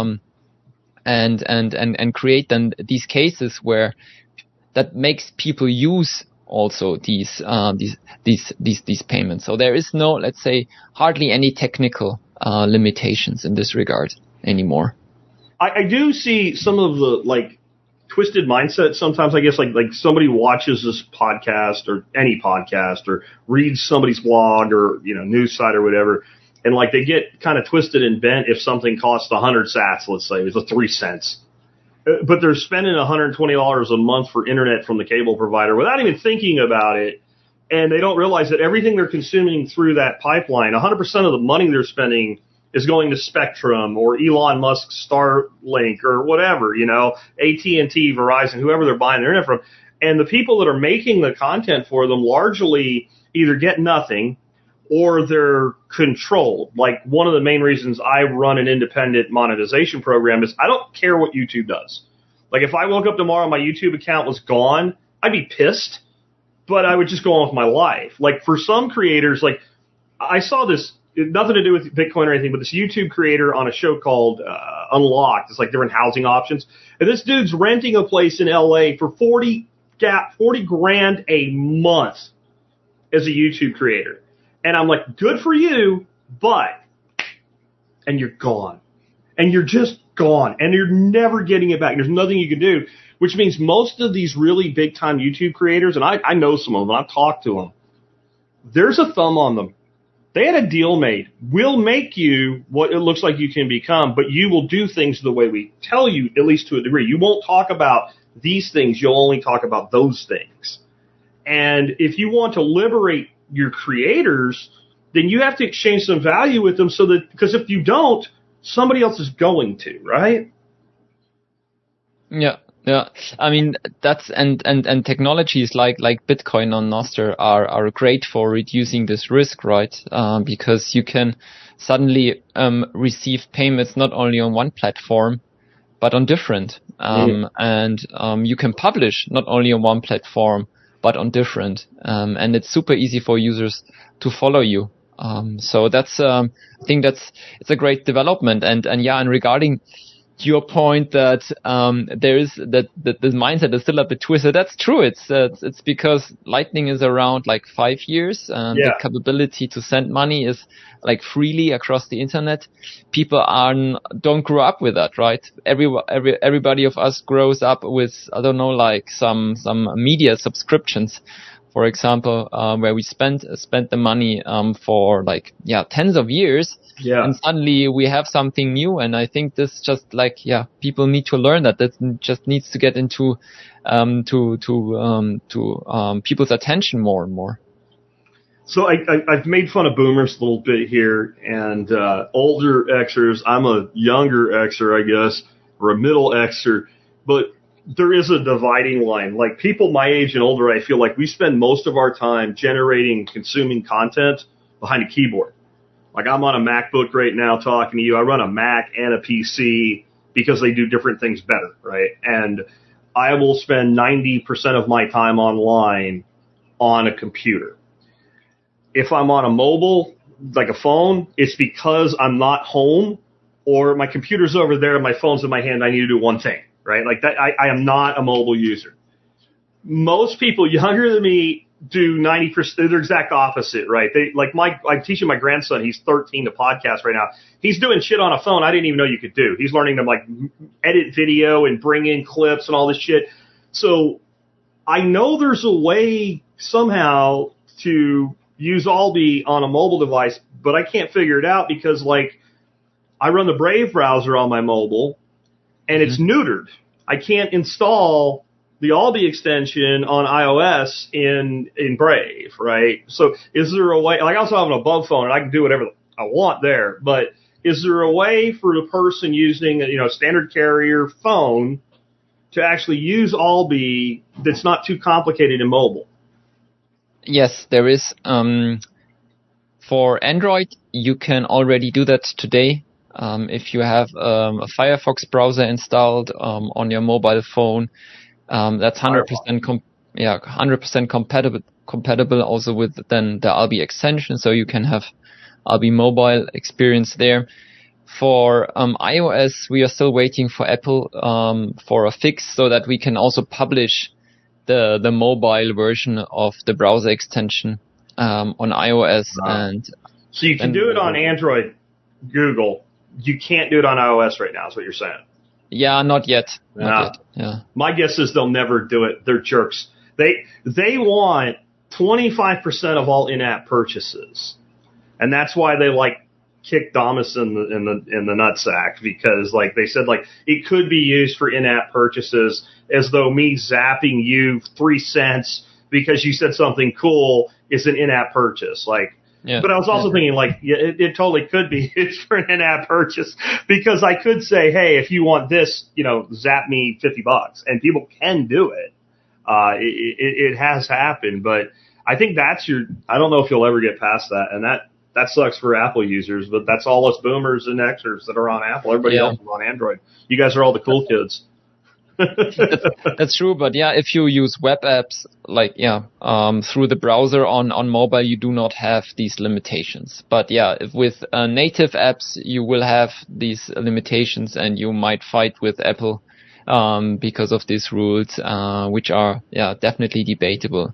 and create then these cases where that makes people use also these payments. So there is no, let's say, hardly any technical limitations in this regard anymore. I do see some of the like twisted mindset sometimes. I guess like somebody watches this podcast or any podcast or reads somebody's blog or news site or whatever, and like they get kind of twisted and bent if something costs 100 sats, let's say it's 3 cents, but they're spending $120 a month for internet from the cable provider without even thinking about it, and they don't realize that everything they're consuming through that pipeline, 100% of the money they're spending is going to Spectrum or Elon Musk's Starlink or whatever, AT&T, Verizon, whoever they're buying their internet from. And the people that are making the content for them largely either get nothing or they're controlled. Like one of the main reasons I run an independent monetization program is I don't care what YouTube does. Like if I woke up tomorrow and my YouTube account was gone, I'd be pissed, but I would just go on with my life. Like for some creators, like I saw this, nothing to do with Bitcoin or anything, but this YouTube creator on a show called Unlocked. It's like different housing options. And this dude's renting a place in LA for $40 grand a month as a YouTube creator. And I'm like, good for you, and you're gone. And you're just gone. And you're never getting it back. There's nothing you can do, which means most of these really big time YouTube creators, and I know some of them, I've talked to them, there's a thumb on them. They had a deal made. We'll make you what it looks like you can become, but you will do things the way we tell you, at least to a degree. You won't talk about these things. You'll only talk about those things. And if you want to liberate your creators, then you have to exchange some value with them because if you don't, somebody else is going to, right? Yeah. Yeah, I mean that's and technologies like Bitcoin on Nostr are great for reducing this risk, right? Because you can suddenly receive payments not only on one platform, but on different. And you can publish not only on one platform, but on different. And it's super easy for users to follow you. So that's, I think it's a great development. And regarding your point that, there is that the mindset is still a bit twisted. That's true. It's because Lightning is around like 5 years, and the capability to send money is like freely across the internet. People don't grow up with that, right? Everybody of us grows up with, I don't know, like some media subscriptions, for example, where we spent the money, for like, tens of years. Yeah. And suddenly we have something new. And I think this just like, people need to learn that just needs to get into, people's attention more and more. So I've made fun of boomers a little bit here, and older Xers. I'm a younger Xer, I guess, or a middle Xer, but there is a dividing line. Like people my age and older, I feel like we spend most of our time generating, consuming content behind a keyboard. Like I'm on a MacBook right now talking to you. I run a Mac and a PC because they do different things better, right? And I will spend 90% of my time online on a computer. If I'm on a mobile, like a phone, it's because I'm not home or my computer's over there and my phone's in my hand. I need to do one thing, right? Like that. I am not a mobile user. Most people younger than me do 90%. They're the exact opposite, right? I'm teaching my grandson. He's 13 to podcast right now. He's doing shit on a phone I didn't even know you could do. He's learning to like edit video and bring in clips and all this shit. So I know there's a way somehow to use Alby on a mobile device, but I can't figure it out because like I run the Brave browser on my mobile and it's neutered. I can't install the Alby extension on iOS in Brave, right? So is there a way, like I also have an above phone and I can do whatever I want there, but is there a way for the person using a standard carrier phone to actually use Alby that's not too complicated in mobile? Yes, there is. For Android, you can already do that today. If you have a Firefox browser installed on your mobile phone, that's 100% 100% compatible also with then the Alby extension, so you can have Alby mobile experience there. For iOS, we are still waiting for Apple for a fix so that we can also publish the mobile version of the browser extension on iOS. And so you can do it on Android, Google. You can't do it on iOS right now, is what you're saying. Yeah, not yet. Yeah. My guess is they'll never do it. They're jerks. They want 25% of all in-app purchases, and that's why they like kicked Damus in the nutsack, because like they said like it could be used for in-app purchases, as though me zapping you 3 cents because you said something cool is an in-app purchase. Like. Yeah. But I was also thinking, like, it totally could be used for an in-app purchase, because I could say, hey, if you want this, zap me $50, and people can do it. It has happened, but I think I don't know if you'll ever get past that, and that sucks for Apple users, but that's all us boomers and Xers that are on Apple. Everybody else is on Android. You guys are all the cool kids. That's true, but if you use web apps through the browser on mobile, you do not have these limitations. But with native apps, you will have these limitations, and you might fight with Apple because of these rules, which are definitely debatable.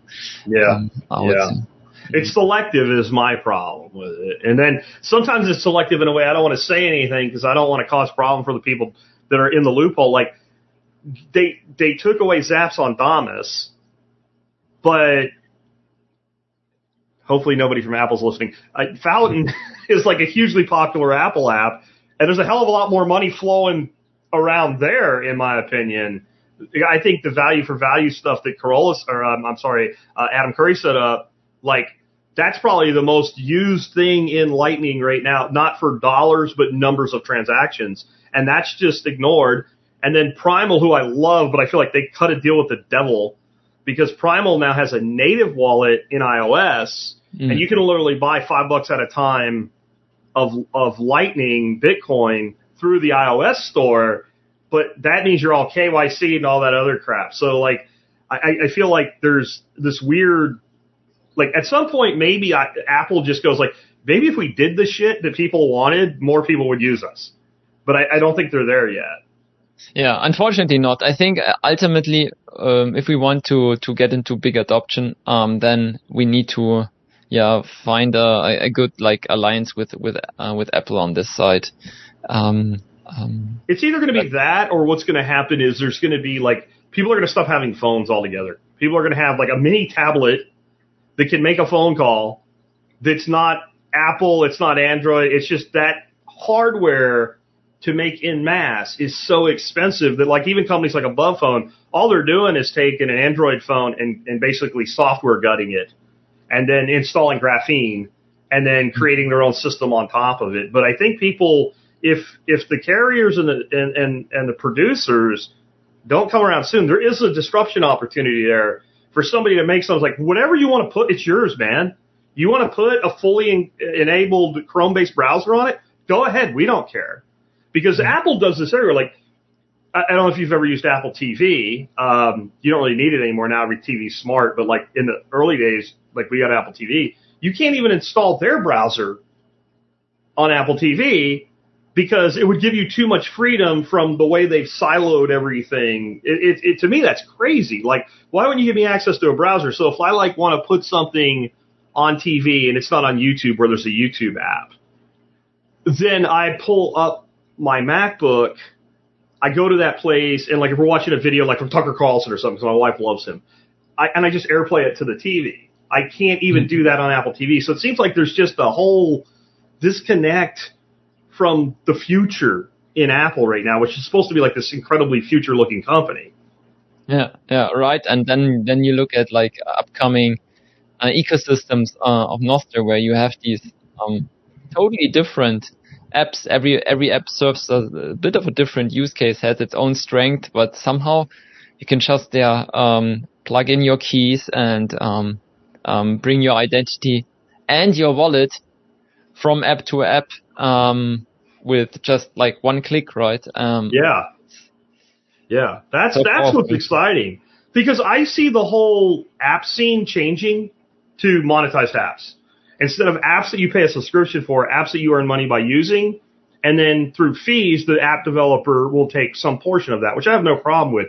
It's selective is my problem with it, and then sometimes it's selective in a way I don't want to say anything because I don't want to cause problem for the people that are in the loophole. Like. They took away zaps on Damus, but hopefully nobody from Apple's listening. Fountain is like a hugely popular Apple app, and there's a hell of a lot more money flowing around there, in my opinion. I think the value for value stuff that Adam Curry set up, like that's probably the most used thing in Lightning right now, not for dollars, but numbers of transactions, and that's just ignored. And then Primal, who I love, but I feel like they cut a deal with the devil, because Primal now has a native wallet in iOS, and you can literally buy $5 at a time of Lightning Bitcoin through the iOS store. but that means you're all KYC and all that other crap. So like, I feel like there's this weird, like at some point maybe Apple just goes like, maybe if we did the shit that people wanted, more people would use us. But I don't think they're there yet. Yeah, unfortunately not. I think ultimately, if we want to get into big adoption, then we need to, find a good like alliance with Apple on this side. It's either going to be that, or what's going to happen is there's going to be like, people are going to stop having phones altogether. People are going to have like a mini tablet that can make a phone call. That's not Apple. It's not Android. It's just that hardware to make in mass is so expensive that like even companies like Above Phone, all they're doing is taking an Android phone and basically software gutting it and then installing graphene and then creating their own system on top of it. But I think people, if the carriers and the producers don't come around soon, there is a disruption opportunity there for somebody to make something like whatever you want to put, it's yours, man. You want to put a fully enabled Chrome-based browser on it? Go ahead. We don't care. Because Apple does this everywhere. Like, I don't know if you've ever used Apple TV. You don't really need it anymore now. Every TV's smart. But like in the early days, like we got Apple TV, you can't even install their browser on Apple TV because it would give you too much freedom from the way they've siloed everything. To me, that's crazy. Like, why wouldn't you give me access to a browser? So if I like want to put something on TV and it's not on YouTube where there's a YouTube app, then I pull up my MacBook, I go to that place, and like if we're watching a video like from Tucker Carlson or something, because my wife loves him, I just AirPlay it to the TV. I can't even do that on Apple TV. So it seems like there's just a whole disconnect from the future in Apple right now, which is supposed to be like this incredibly future-looking company. Yeah, right. And then you look at like upcoming ecosystems of Nostr where you have these totally different apps. Every app serves a bit of a different use case, has its own strength, but somehow you can just plug in your keys and bring your identity and your wallet from app to app with just like one click, right? Yeah, that's what's exciting, because I see the whole app scene changing to monetized apps. Instead of apps that you pay a subscription for, apps that you earn money by using, and then through fees, the app developer will take some portion of that, which I have no problem with.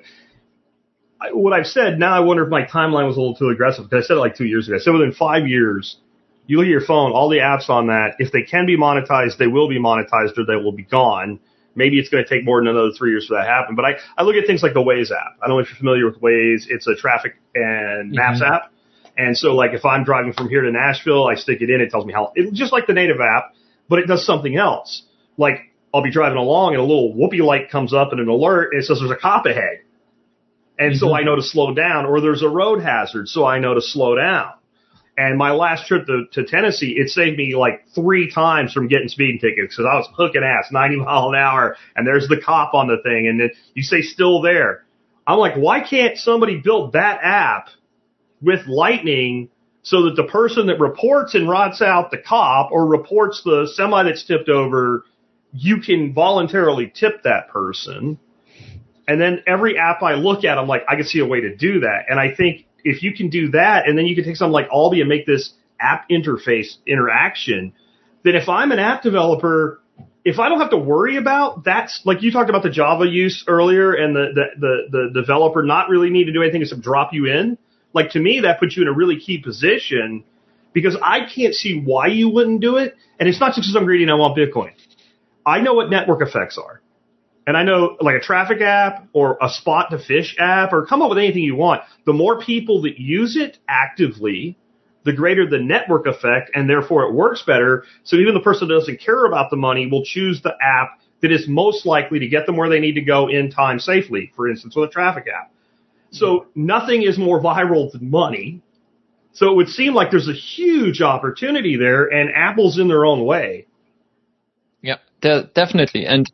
What I've said, now I wonder if my timeline was a little too aggressive, because I said it like 2 years ago. I said within 5 years, you look at your phone, all the apps on that, if they can be monetized, they will be monetized or they will be gone. Maybe it's going to take more than another 3 years for that to happen. But I look at things like the Waze app. I don't know if you're familiar with Waze. It's a traffic and maps app. And so, like, if I'm driving from here to Nashville, I stick it in, it tells me just like the native app, but it does something else. Like, I'll be driving along and a little whoopee light comes up and an alert, and it says there's a cop ahead. And so I know to slow down, or there's a road hazard, so I know to slow down. And my last trip to Tennessee, it saved me like 3 times from getting speeding tickets, because I was hooking ass, 90 mile an hour, and there's the cop on the thing, and then you say still there. I'm like, why can't somebody build that app with Lightning so that the person that reports and rots out the cop or reports the semi that's tipped over, you can voluntarily tip that person? And then every app I look at, I'm like, I can see a way to do that. And I think if you can do that, and then you can take something like Albi and make this app interface interaction, then if I'm an app developer, if I don't have to worry about that's like you talked about the Java use earlier and the developer not really need to do anything except drop you in. Like, to me, that puts you in a really key position, because I can't see why you wouldn't do it. And it's not just because I'm greedy and I want Bitcoin. I know what network effects are. And I know, like, a traffic app or a spot to fish app, or come up with anything you want. The more people that use it actively, the greater the network effect, and therefore it works better. So even the person that doesn't care about the money will choose the app that is most likely to get them where they need to go in time safely, for instance, with a traffic app. So nothing is more viral than money. So it would seem like there's a huge opportunity there, and Apple's in their own way. Yeah, definitely. And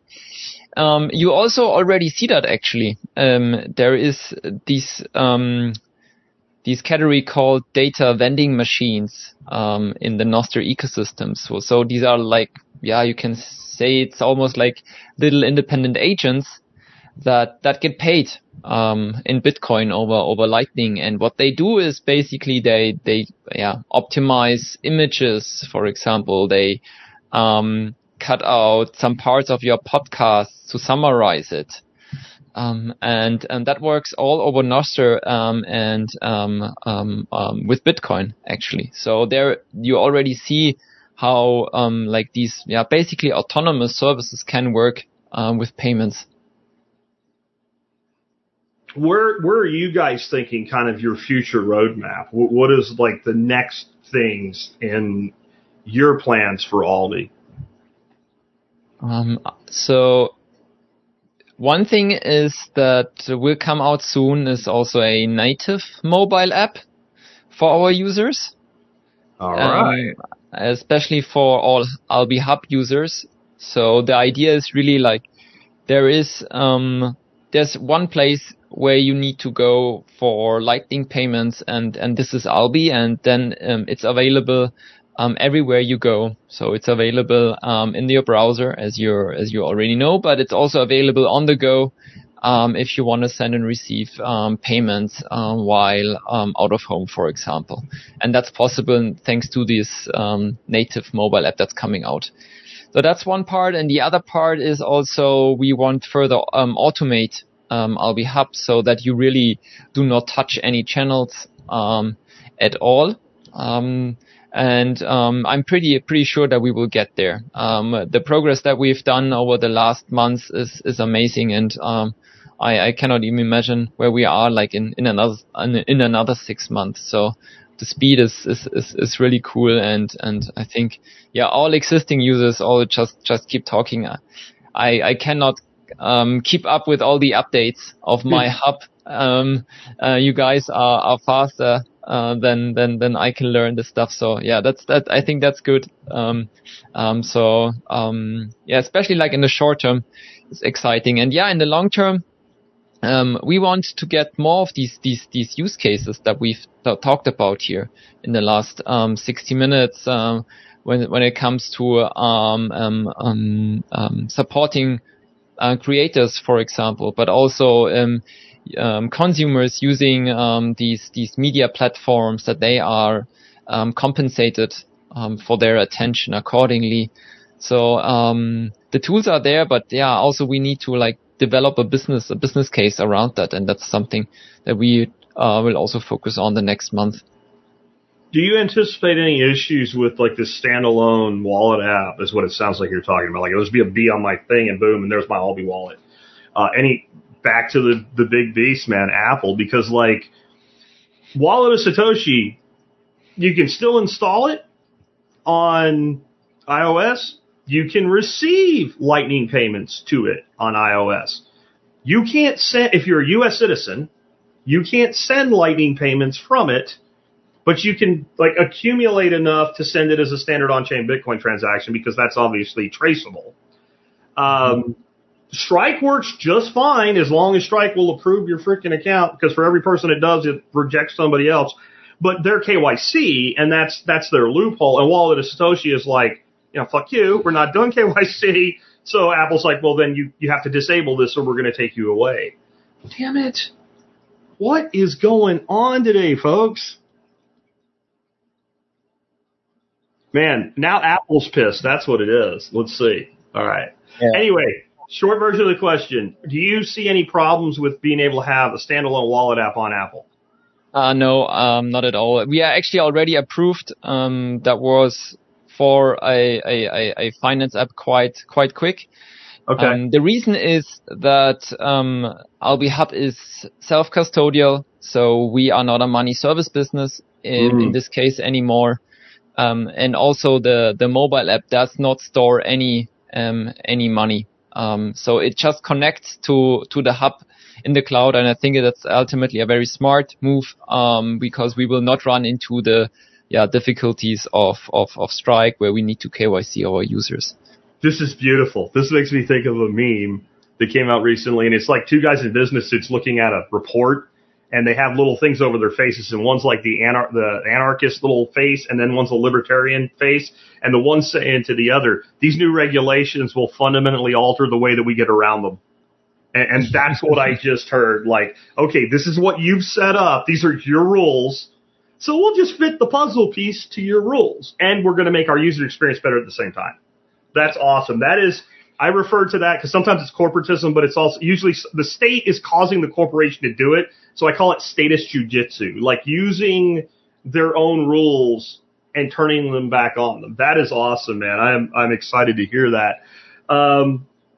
you also already see that, actually. There is this category called data vending machines in the Nostr ecosystem. So these are like, you can say it's almost like little independent agents that get paid in Bitcoin over Lightning. And what they do is basically they optimize images, for example. They cut out some parts of your podcast to summarize it. And that works all over Nostr with Bitcoin actually. So there you already see how like these basically autonomous services can work with payments. Where are you guys thinking kind of your future roadmap? What is like the next things in your plans for Aldi? So one thing is that will come out soon is also a native mobile app for our users. All right. Especially for all Albi Hub users. So the idea is really like there's one place where you need to go for Lightning payments, and this is Albi, and then it's available everywhere you go. So it's available in your browser, as you already know, but it's also available on the go if you want to send and receive payments while out of home, for example. And that's possible thanks to this native mobile app that's coming out. So that's one part, and the other part is also we want further automate Albi Hub so that you really do not touch any channels at all. And I'm pretty sure that we will get there. The progress that we've done over the last months is amazing, and I cannot even imagine where we are like in another 6 months. So the speed is really cool, and I think all existing users all just keep talking. I cannot keep up with all the updates of my hub. You guys are faster than I can learn this stuff. So I think that's good. Especially like in the short term, it's exciting, and in the long term, we want to get more of these use cases that we've talked about here in the last 60 minutes. When it comes to supporting creators, for example, but also consumers using these media platforms that they are compensated for their attention accordingly. So the tools are there, but also we need to like develop a business case around that, and that's something that we will also focus on the next month. Do you anticipate any issues with like this standalone wallet app? Is what it sounds like you're talking about. Like it'll just be a B on my thing, and boom, and there's my Albi wallet. Back to the big beast, man, Apple, because like Wallet of Satoshi, you can still install it on iOS. You can receive Lightning payments to it on iOS. You can't send, if you're a U.S. citizen, you can't send Lightning payments from it, but you can like accumulate enough to send it as a standard on-chain Bitcoin transaction because that's obviously traceable. Strike works just fine as long as Strike will approve your freaking account, because for every person it does, it rejects somebody else. But they're KYC, and that's their loophole. And Wallet of Satoshi is like, fuck you, we're not doing KYC. So Apple's like, well, then you have to disable this or we're going to take you away. Damn it. What is going on today, folks? Man, now Apple's pissed. That's what it is. Let's see. All right. Yeah. Anyway, short version of the question. Do you see any problems with being able to have a standalone wallet app on Apple? No, not at all. We are actually already approved. That was for a finance app quite quick. Okay. The reason is that Albi Hub is self-custodial, so we are not a money service business in this case anymore. And also the mobile app does not store any money. So it just connects to the hub in the cloud, and I think that's ultimately a very smart move, because we will not run into the difficulties of Strike, where we need to KYC our users. This is beautiful. This makes me think of a meme that came out recently, and it's like two guys in business suits looking at a report, and they have little things over their faces, and one's like the anarchist little face, and then one's a libertarian face, and the one's saying to the other, these new regulations will fundamentally alter the way that we get around them. And that's what I just heard. Like, okay, this is what you've set up. These are your rules. So we'll just fit the puzzle piece to your rules. And we're going to make our user experience better at the same time. That's awesome. That is, I refer to that because sometimes it's corporatism, but it's also usually the state is causing the corporation to do it. So I call it statist jujitsu, like using their own rules and turning them back on them. That is awesome, man. I'm excited to hear that.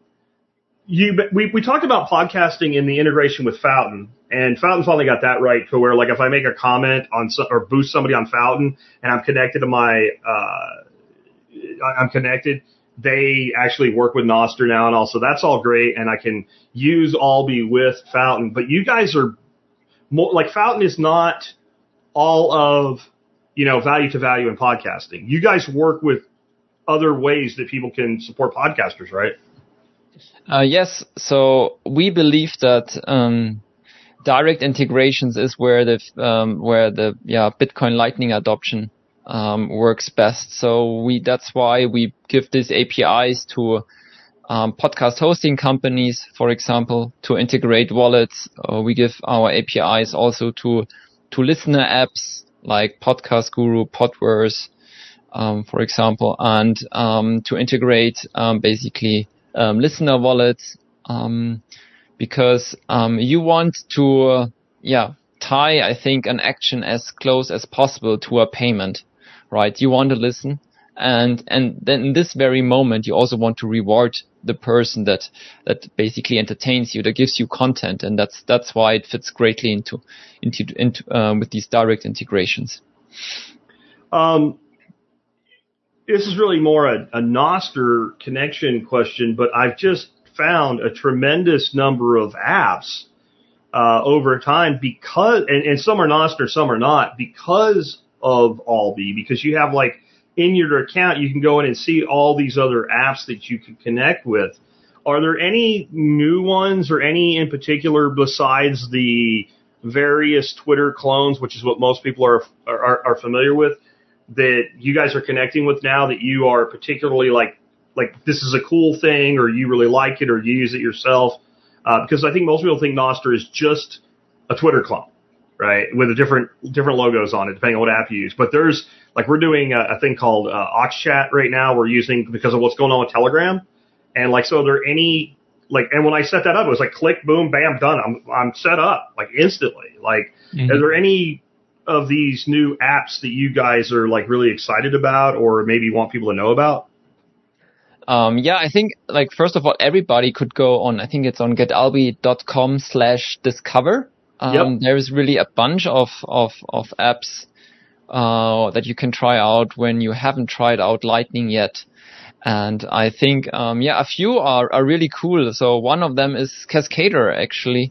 We talked about podcasting in the integration with Fountain, and Fountain finally got that right to where, like, if I make a comment on or boost somebody on Fountain and I'm connected to they actually work with Nostr now and all, so that's all great, and I can use Alby with Fountain. But you guys are more like Fountain is not all of, value to value in podcasting. You guys work with other ways that people can support podcasters, right? Yes. So we believe that direct integrations is where the Bitcoin Lightning adoption works best. So that's why we give these APIs to podcast hosting companies, for example, to integrate wallets. We give our APIs also to listener apps like Podcast Guru, Podverse, for example, and to integrate basically listener wallets, because you want to tie, I think, an action as close as possible to a payment, right? You want to listen, and then in this very moment you also want to reward the person that basically entertains you, that gives you content, and that's why it fits greatly into with these direct integrations. This is really more a Nostr connection question, but I've just found a tremendous number of apps over time because, and some are Nostr, some are not, because of Alby, because you have, like, in your account, you can go in and see all these other apps that you can connect with. Are there any new ones or any in particular besides the various Twitter clones, which is what most people are familiar with, that you guys are connecting with now that you are particularly like this is a cool thing, or you really like it, or you use it yourself? Because I think most people think Nostr is just a Twitter clone, right, with a different logos on it, depending on what app you use. But there's, like, we're doing a thing called Oxchat right now. We're using because of what's going on with Telegram, and like, so are there any, like, and when I set that up, it was like click, boom, bam, done. I'm set up like instantly. Like, Are there any of these new apps that you guys are, like, really excited about, or maybe want people to know about? I think, like, first of all, everybody could go on, I think it's on getalby.com/discover. There is really a bunch of apps that you can try out when you haven't tried out Lightning yet. And I think, a few are really cool. So one of them is Cascader, actually,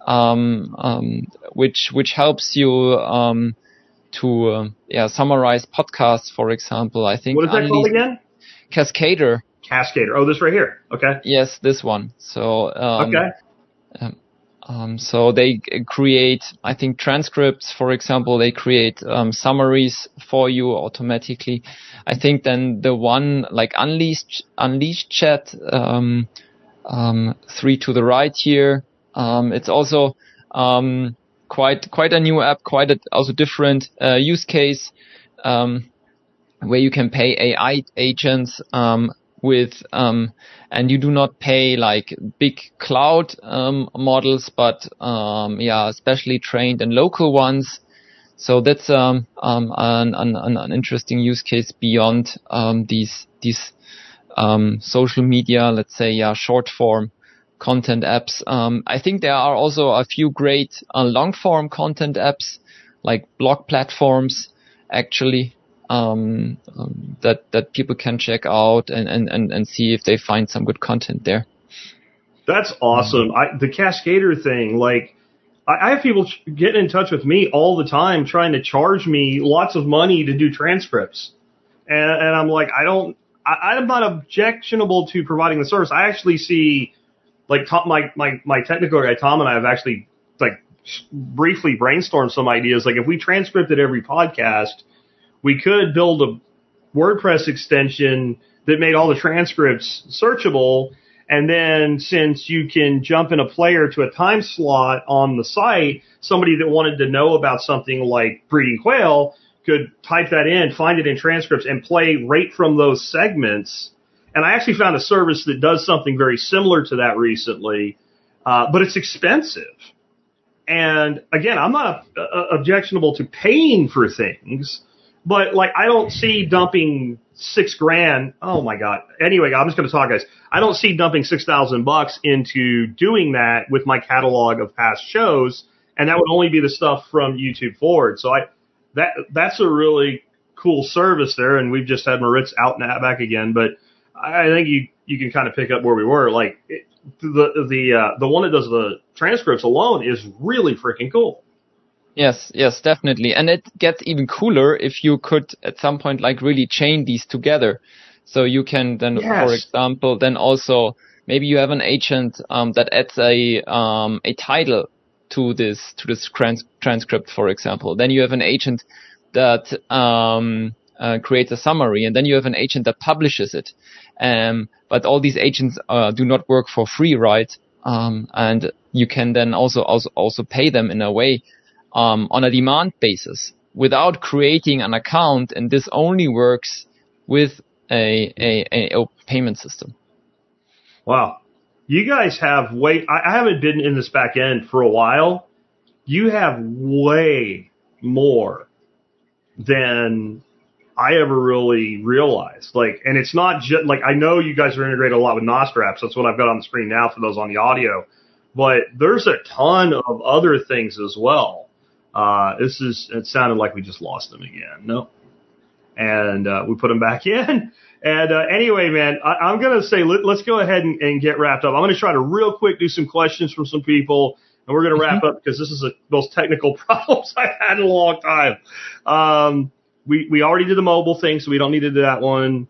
which helps you to summarize podcasts, for example. I think. What is that called again? Cascader. Cascader. Oh, this right here. Okay. Yes, this one. So okay. So they create, I think, transcripts, for example. They create summaries for you automatically. I think then the one like Unleashed Chat, 3 to the right here. It's also quite a new app, also different use case, where you can pay AI agents with and you do not pay like big cloud models, but especially trained and local ones. So that's an interesting use case beyond these social media, let's say, short form content apps. I think there are also a few great long form content apps like blog platforms, actually, that people can check out and see if they find some good content there. That's awesome. The Cascader thing, like, I have people get in touch with me all the time trying to charge me lots of money to do transcripts. And I'm like, I'm not objectionable to providing the service. I actually see, like, my technical guy, Tom, and I have actually, like, briefly brainstormed some ideas. Like, if we transcripted every podcast, we could build a WordPress extension that made all the transcripts searchable, And then since you can jump in a player to a time slot on the site, somebody that wanted to know about something like breeding quail could type that in, find it in transcripts, and play right from those segments. And I actually found a service that does something very similar to that recently, but it's expensive. And again, I'm not objectionable to paying for things, but like I don't see dumping $6,000. Oh my God. Anyway, I'm just going to talk, guys. I don't see dumping $6,000 into doing that with my catalog of past shows, and that would only be the stuff from YouTube forward. So that's a really cool service there, and we've just had Moritz out and back again, but I think you can kind of pick up where we were. Like the one that does the transcripts alone is really freaking cool. Yes, definitely. And it gets even cooler if you could at some point like really chain these together. So you can then, for example, then also maybe you have an agent that adds a title to this transcript, for example. Then you have an agent that creates a summary, and then you have an agent that publishes it. But all these agents do not work for free, right? And you can then also pay them in a way on a demand basis without creating an account, and this only works with a payment system. Wow. You guys have I haven't been in this back end for a while. You have way more than I ever really realized. Like, and it's not just like, I know you guys are integrated a lot with Nostraps. That's what I've got on the screen now for those on the audio, but there's a ton of other things as well. It sounded like we just lost them again. No. And, we put them back in. And, anyway, man, I'm going to say, let's go ahead and get wrapped up. I'm going to try to real quick do some questions from some people, and we're going to wrap up because this is the most technical problems I've had in a long time. We already did the mobile thing, so we don't need to do that one.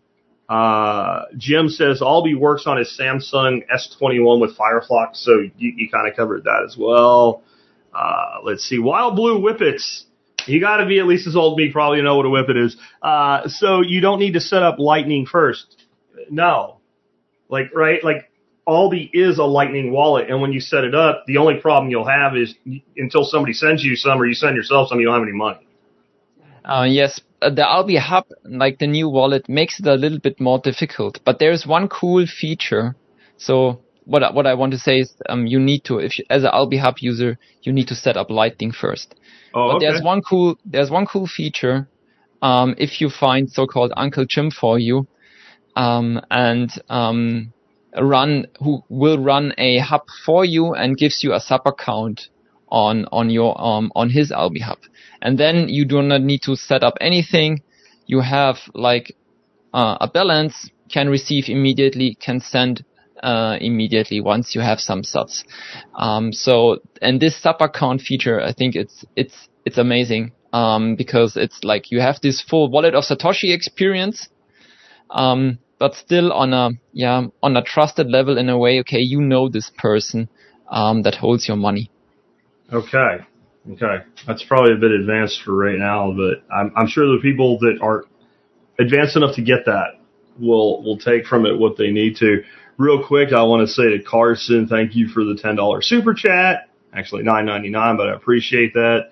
Jim says Albie works on his Samsung S21 with Firefox, so you kind of covered that as well. Let's see. Wild Blue Whippets. You got to be at least as old as me, probably know what a whippet is. So you don't need to set up Lightning first. No. Like, right? Like, Albie is a Lightning wallet, and when you set it up, the only problem you'll have is until somebody sends you some or you send yourself some, you don't have any money. Yes, the Albi Hub, like the new wallet, makes it a little bit more difficult. But there's one cool feature. So what I want to say is, you need to, as an Albi Hub user, you need to set up Lightning first. Oh, but okay. There's one cool feature. If you find so-called Uncle Jim for you, who will run a hub for you and gives you a sub account on his Albi Hub. And then you do not need to set up anything. You have like a balance, can receive immediately, can send immediately once you have some subs. And this sub account feature, I think it's amazing, because it's like you have this full Wallet of Satoshi experience, but still on a trusted level in a way. Okay, you know this person that holds your money. Okay. That's probably a bit advanced for right now, but I'm sure the people that are advanced enough to get that will take from it what they need to. Real quick, I want to say to Carson, thank you for the $10 super chat. Actually, $9.99, but I appreciate that.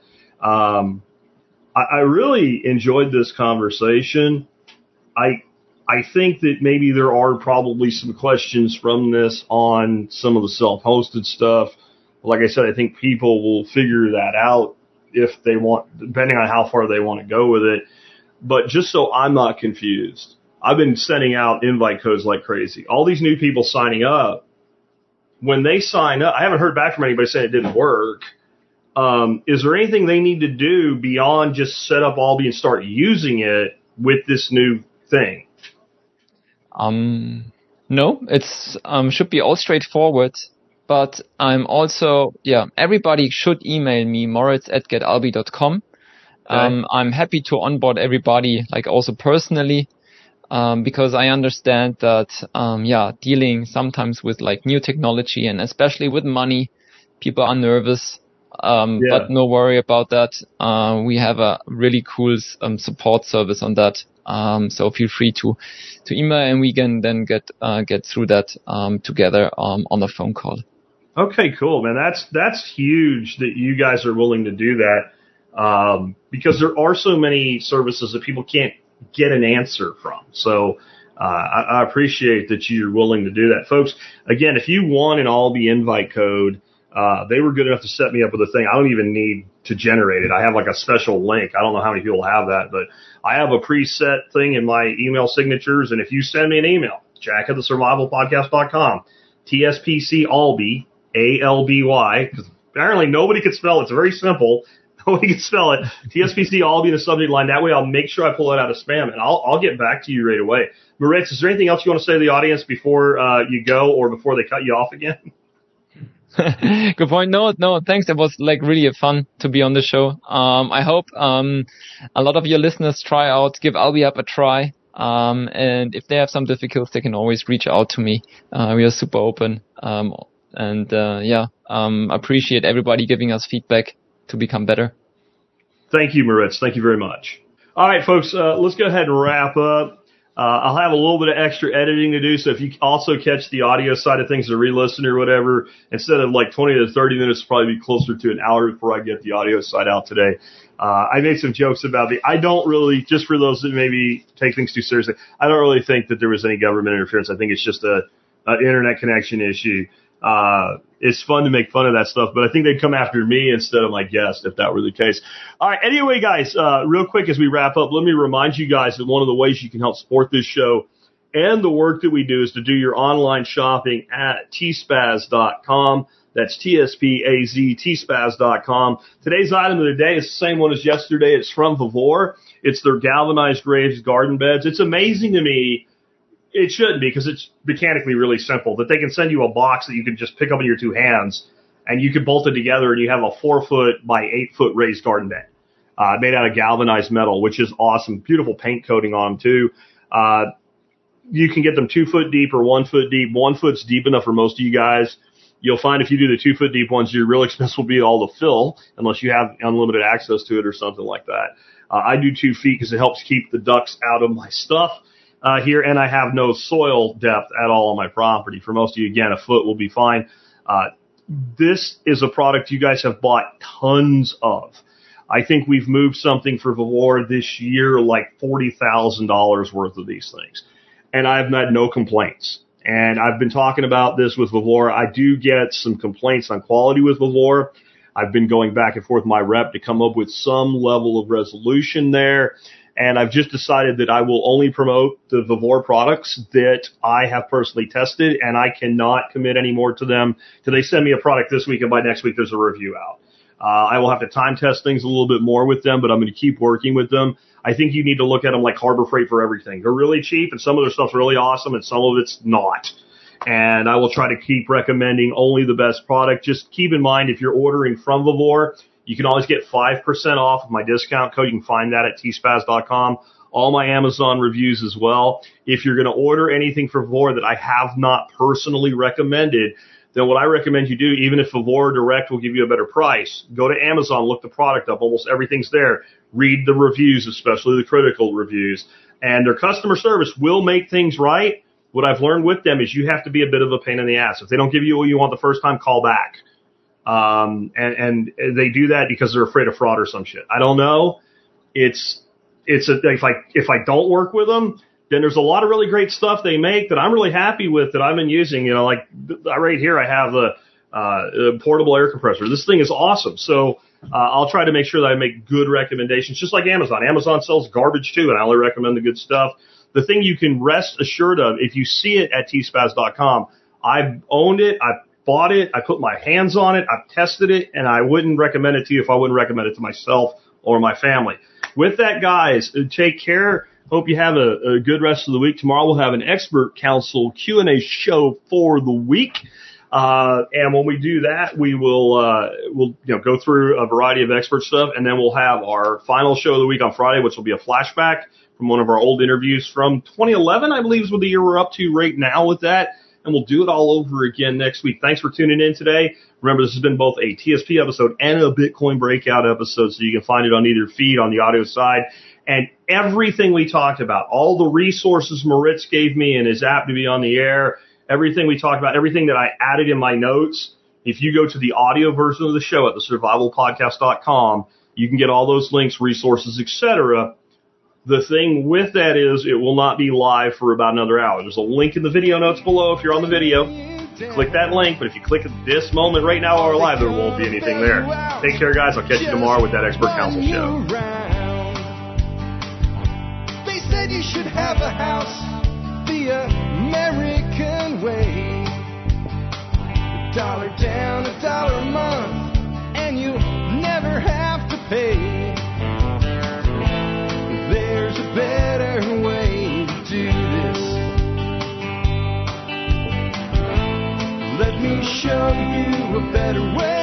I really enjoyed this conversation. I think that maybe there are probably some questions from this on some of the self-hosted stuff. Like I said, I think people will figure that out if they want, depending on how far they want to go with it. But just so I'm not confused, I've been sending out invite codes like crazy. All these new people signing up, when they sign up, I haven't heard back from anybody saying it didn't work. Is there anything they need to do beyond just set up Albi and start using it with this new thing? No, it's should be all straightforward. But I'm also, everybody should email me, moritz@getalbi.com. Okay. I'm happy to onboard everybody, like also personally, because I understand that, dealing sometimes with like new technology and especially with money, people are nervous. But no worry about that. We have a really cool support service on that. So feel free to email, and we can then get through that together on a phone call. Okay, cool, man. That's huge that you guys are willing to do that, because there are so many services that people can't get an answer from. So I appreciate that you're willing to do that. Folks, again, if you want an Albi invite code, they were good enough to set me up with a thing. I don't even need to generate it. I have like a special link. I don't know how many people have that, but I have a preset thing in my email signatures. And if you send me an email, jack@thesurvivalpodcast.com, TSPC Albi, ALBY, because apparently nobody can spell it. It's very simple. Nobody can spell it. TSPC Albi in the subject line. That way I'll make sure I pull it out of spam, and I'll get back to you right away. Moritz, is there anything else you want to say to the audience before you go, or before they cut you off again? Good point. No, thanks. It was like really fun to be on the show. I hope a lot of your listeners give Albi Up a try. And if they have some difficulties, they can always reach out to me. We are super open. Appreciate everybody giving us feedback to become better. Thank you, Moritz. Thank you very much. All right, folks, let's go ahead and wrap up. I'll have a little bit of extra editing to do, so if you also catch the audio side of things or re-listen or whatever, instead of like 20 to 30 minutes, it'll probably be closer to an hour before I get the audio side out today. I made some jokes about I don't really, just for those that maybe take things too seriously, I don't really think that there was any government interference. I think it's just an internet connection issue. It's fun to make fun of that stuff, but I think they'd come after me instead of my guest if that were the case. All right. Anyway, guys, real quick as we wrap up, let me remind you guys that one of the ways you can help support this show and the work that we do is to do your online shopping at tspaz.com. That's TSPAZ, tspaz.com. Today's item of the day is the same one as yesterday. It's from Vavor. It's their galvanized raised garden beds. It's amazing to me. It shouldn't be, because it's mechanically really simple, that they can send you a box that you can just pick up in your two hands and you can bolt it together and you have a 4-foot by 8-foot raised garden bed, made out of galvanized metal, which is awesome. Beautiful paint coating on them too. You can get them 2 foot deep or 1 foot deep. 1 foot's deep enough for most of you guys. You'll find if you do the 2 foot deep ones, your real expense will be all the fill, unless you have unlimited access to it or something like that. I do 2 feet because it helps keep the ducks out of my stuff. Here, and I have no soil depth at all on my property. For most of you, again, a foot will be fine. This is a product you guys have bought tons of. I think we've moved something for Vavor this year, like $40,000 worth of these things. And I've had no complaints. And I've been talking about this with Vavor. I do get some complaints on quality with Vavor. I've been going back and forth with my rep to come up with some level of resolution there. And I've just decided that I will only promote the Vavor products that I have personally tested, and I cannot commit any more to them till they send me a product this week, and by next week there's a review out. I will have to time test things a little bit more with them, but I'm going to keep working with them. I think you need to look at them like Harbor Freight for everything. They're really cheap, and some of their stuff's really awesome, and some of it's not. And I will try to keep recommending only the best product. Just keep in mind, if you're ordering from Vavor, you can always get 5% off of my discount code. You can find that at tspaz.com. All my Amazon reviews as well. If you're going to order anything for Vavor that I have not personally recommended, then what I recommend you do, even if Vavor Direct will give you a better price, go to Amazon, look the product up. Almost everything's there. Read the reviews, especially the critical reviews. And their customer service will make things right. What I've learned with them is you have to be a bit of a pain in the ass. If they don't give you what you want the first time, call back. And they do that because they're afraid of fraud or some shit. I don't know. If I don't work with them, then there's a lot of really great stuff they make that I'm really happy with that I've been using. You know, like right here, I have a portable air compressor. This thing is awesome. So, I'll try to make sure that I make good recommendations, just like Amazon. Amazon sells garbage too, and I only recommend the good stuff. The thing you can rest assured of, if you see it at tspaz.com, I've owned it, I've bought it, I put my hands on it, I've tested it, and I wouldn't recommend it to you if I wouldn't recommend it to myself or my family. With that, guys, take care. Hope you have a good rest of the week. Tomorrow we'll have an expert council Q&A show for the week. And when we do that, we'll go through a variety of expert stuff, and then we'll have our final show of the week on Friday, which will be a flashback from one of our old interviews from 2011, I believe is what the year we're up to right now with that. And we'll do it all over again next week. Thanks for tuning in today. Remember, this has been both a TSP episode and a Bitcoin breakout episode, so you can find it on either feed on the audio side. And everything we talked about, all the resources Moritz gave me in his app to be on the air, everything we talked about, everything that I added in my notes, if you go to the audio version of the show at thesurvivalpodcast.com, you can get all those links, resources, etc. The thing with that is it will not be live for about another hour. There's a link in the video notes below if you're on the video. Click that link, but if you click at this moment right now while we're live, there won't be anything there. Take care, guys. I'll catch you tomorrow with that Expert Council show. They said you should have a house the American way. $1 down, $1 a month, and you'll never have to pay. There's a better way to do this. Let me show you a better way.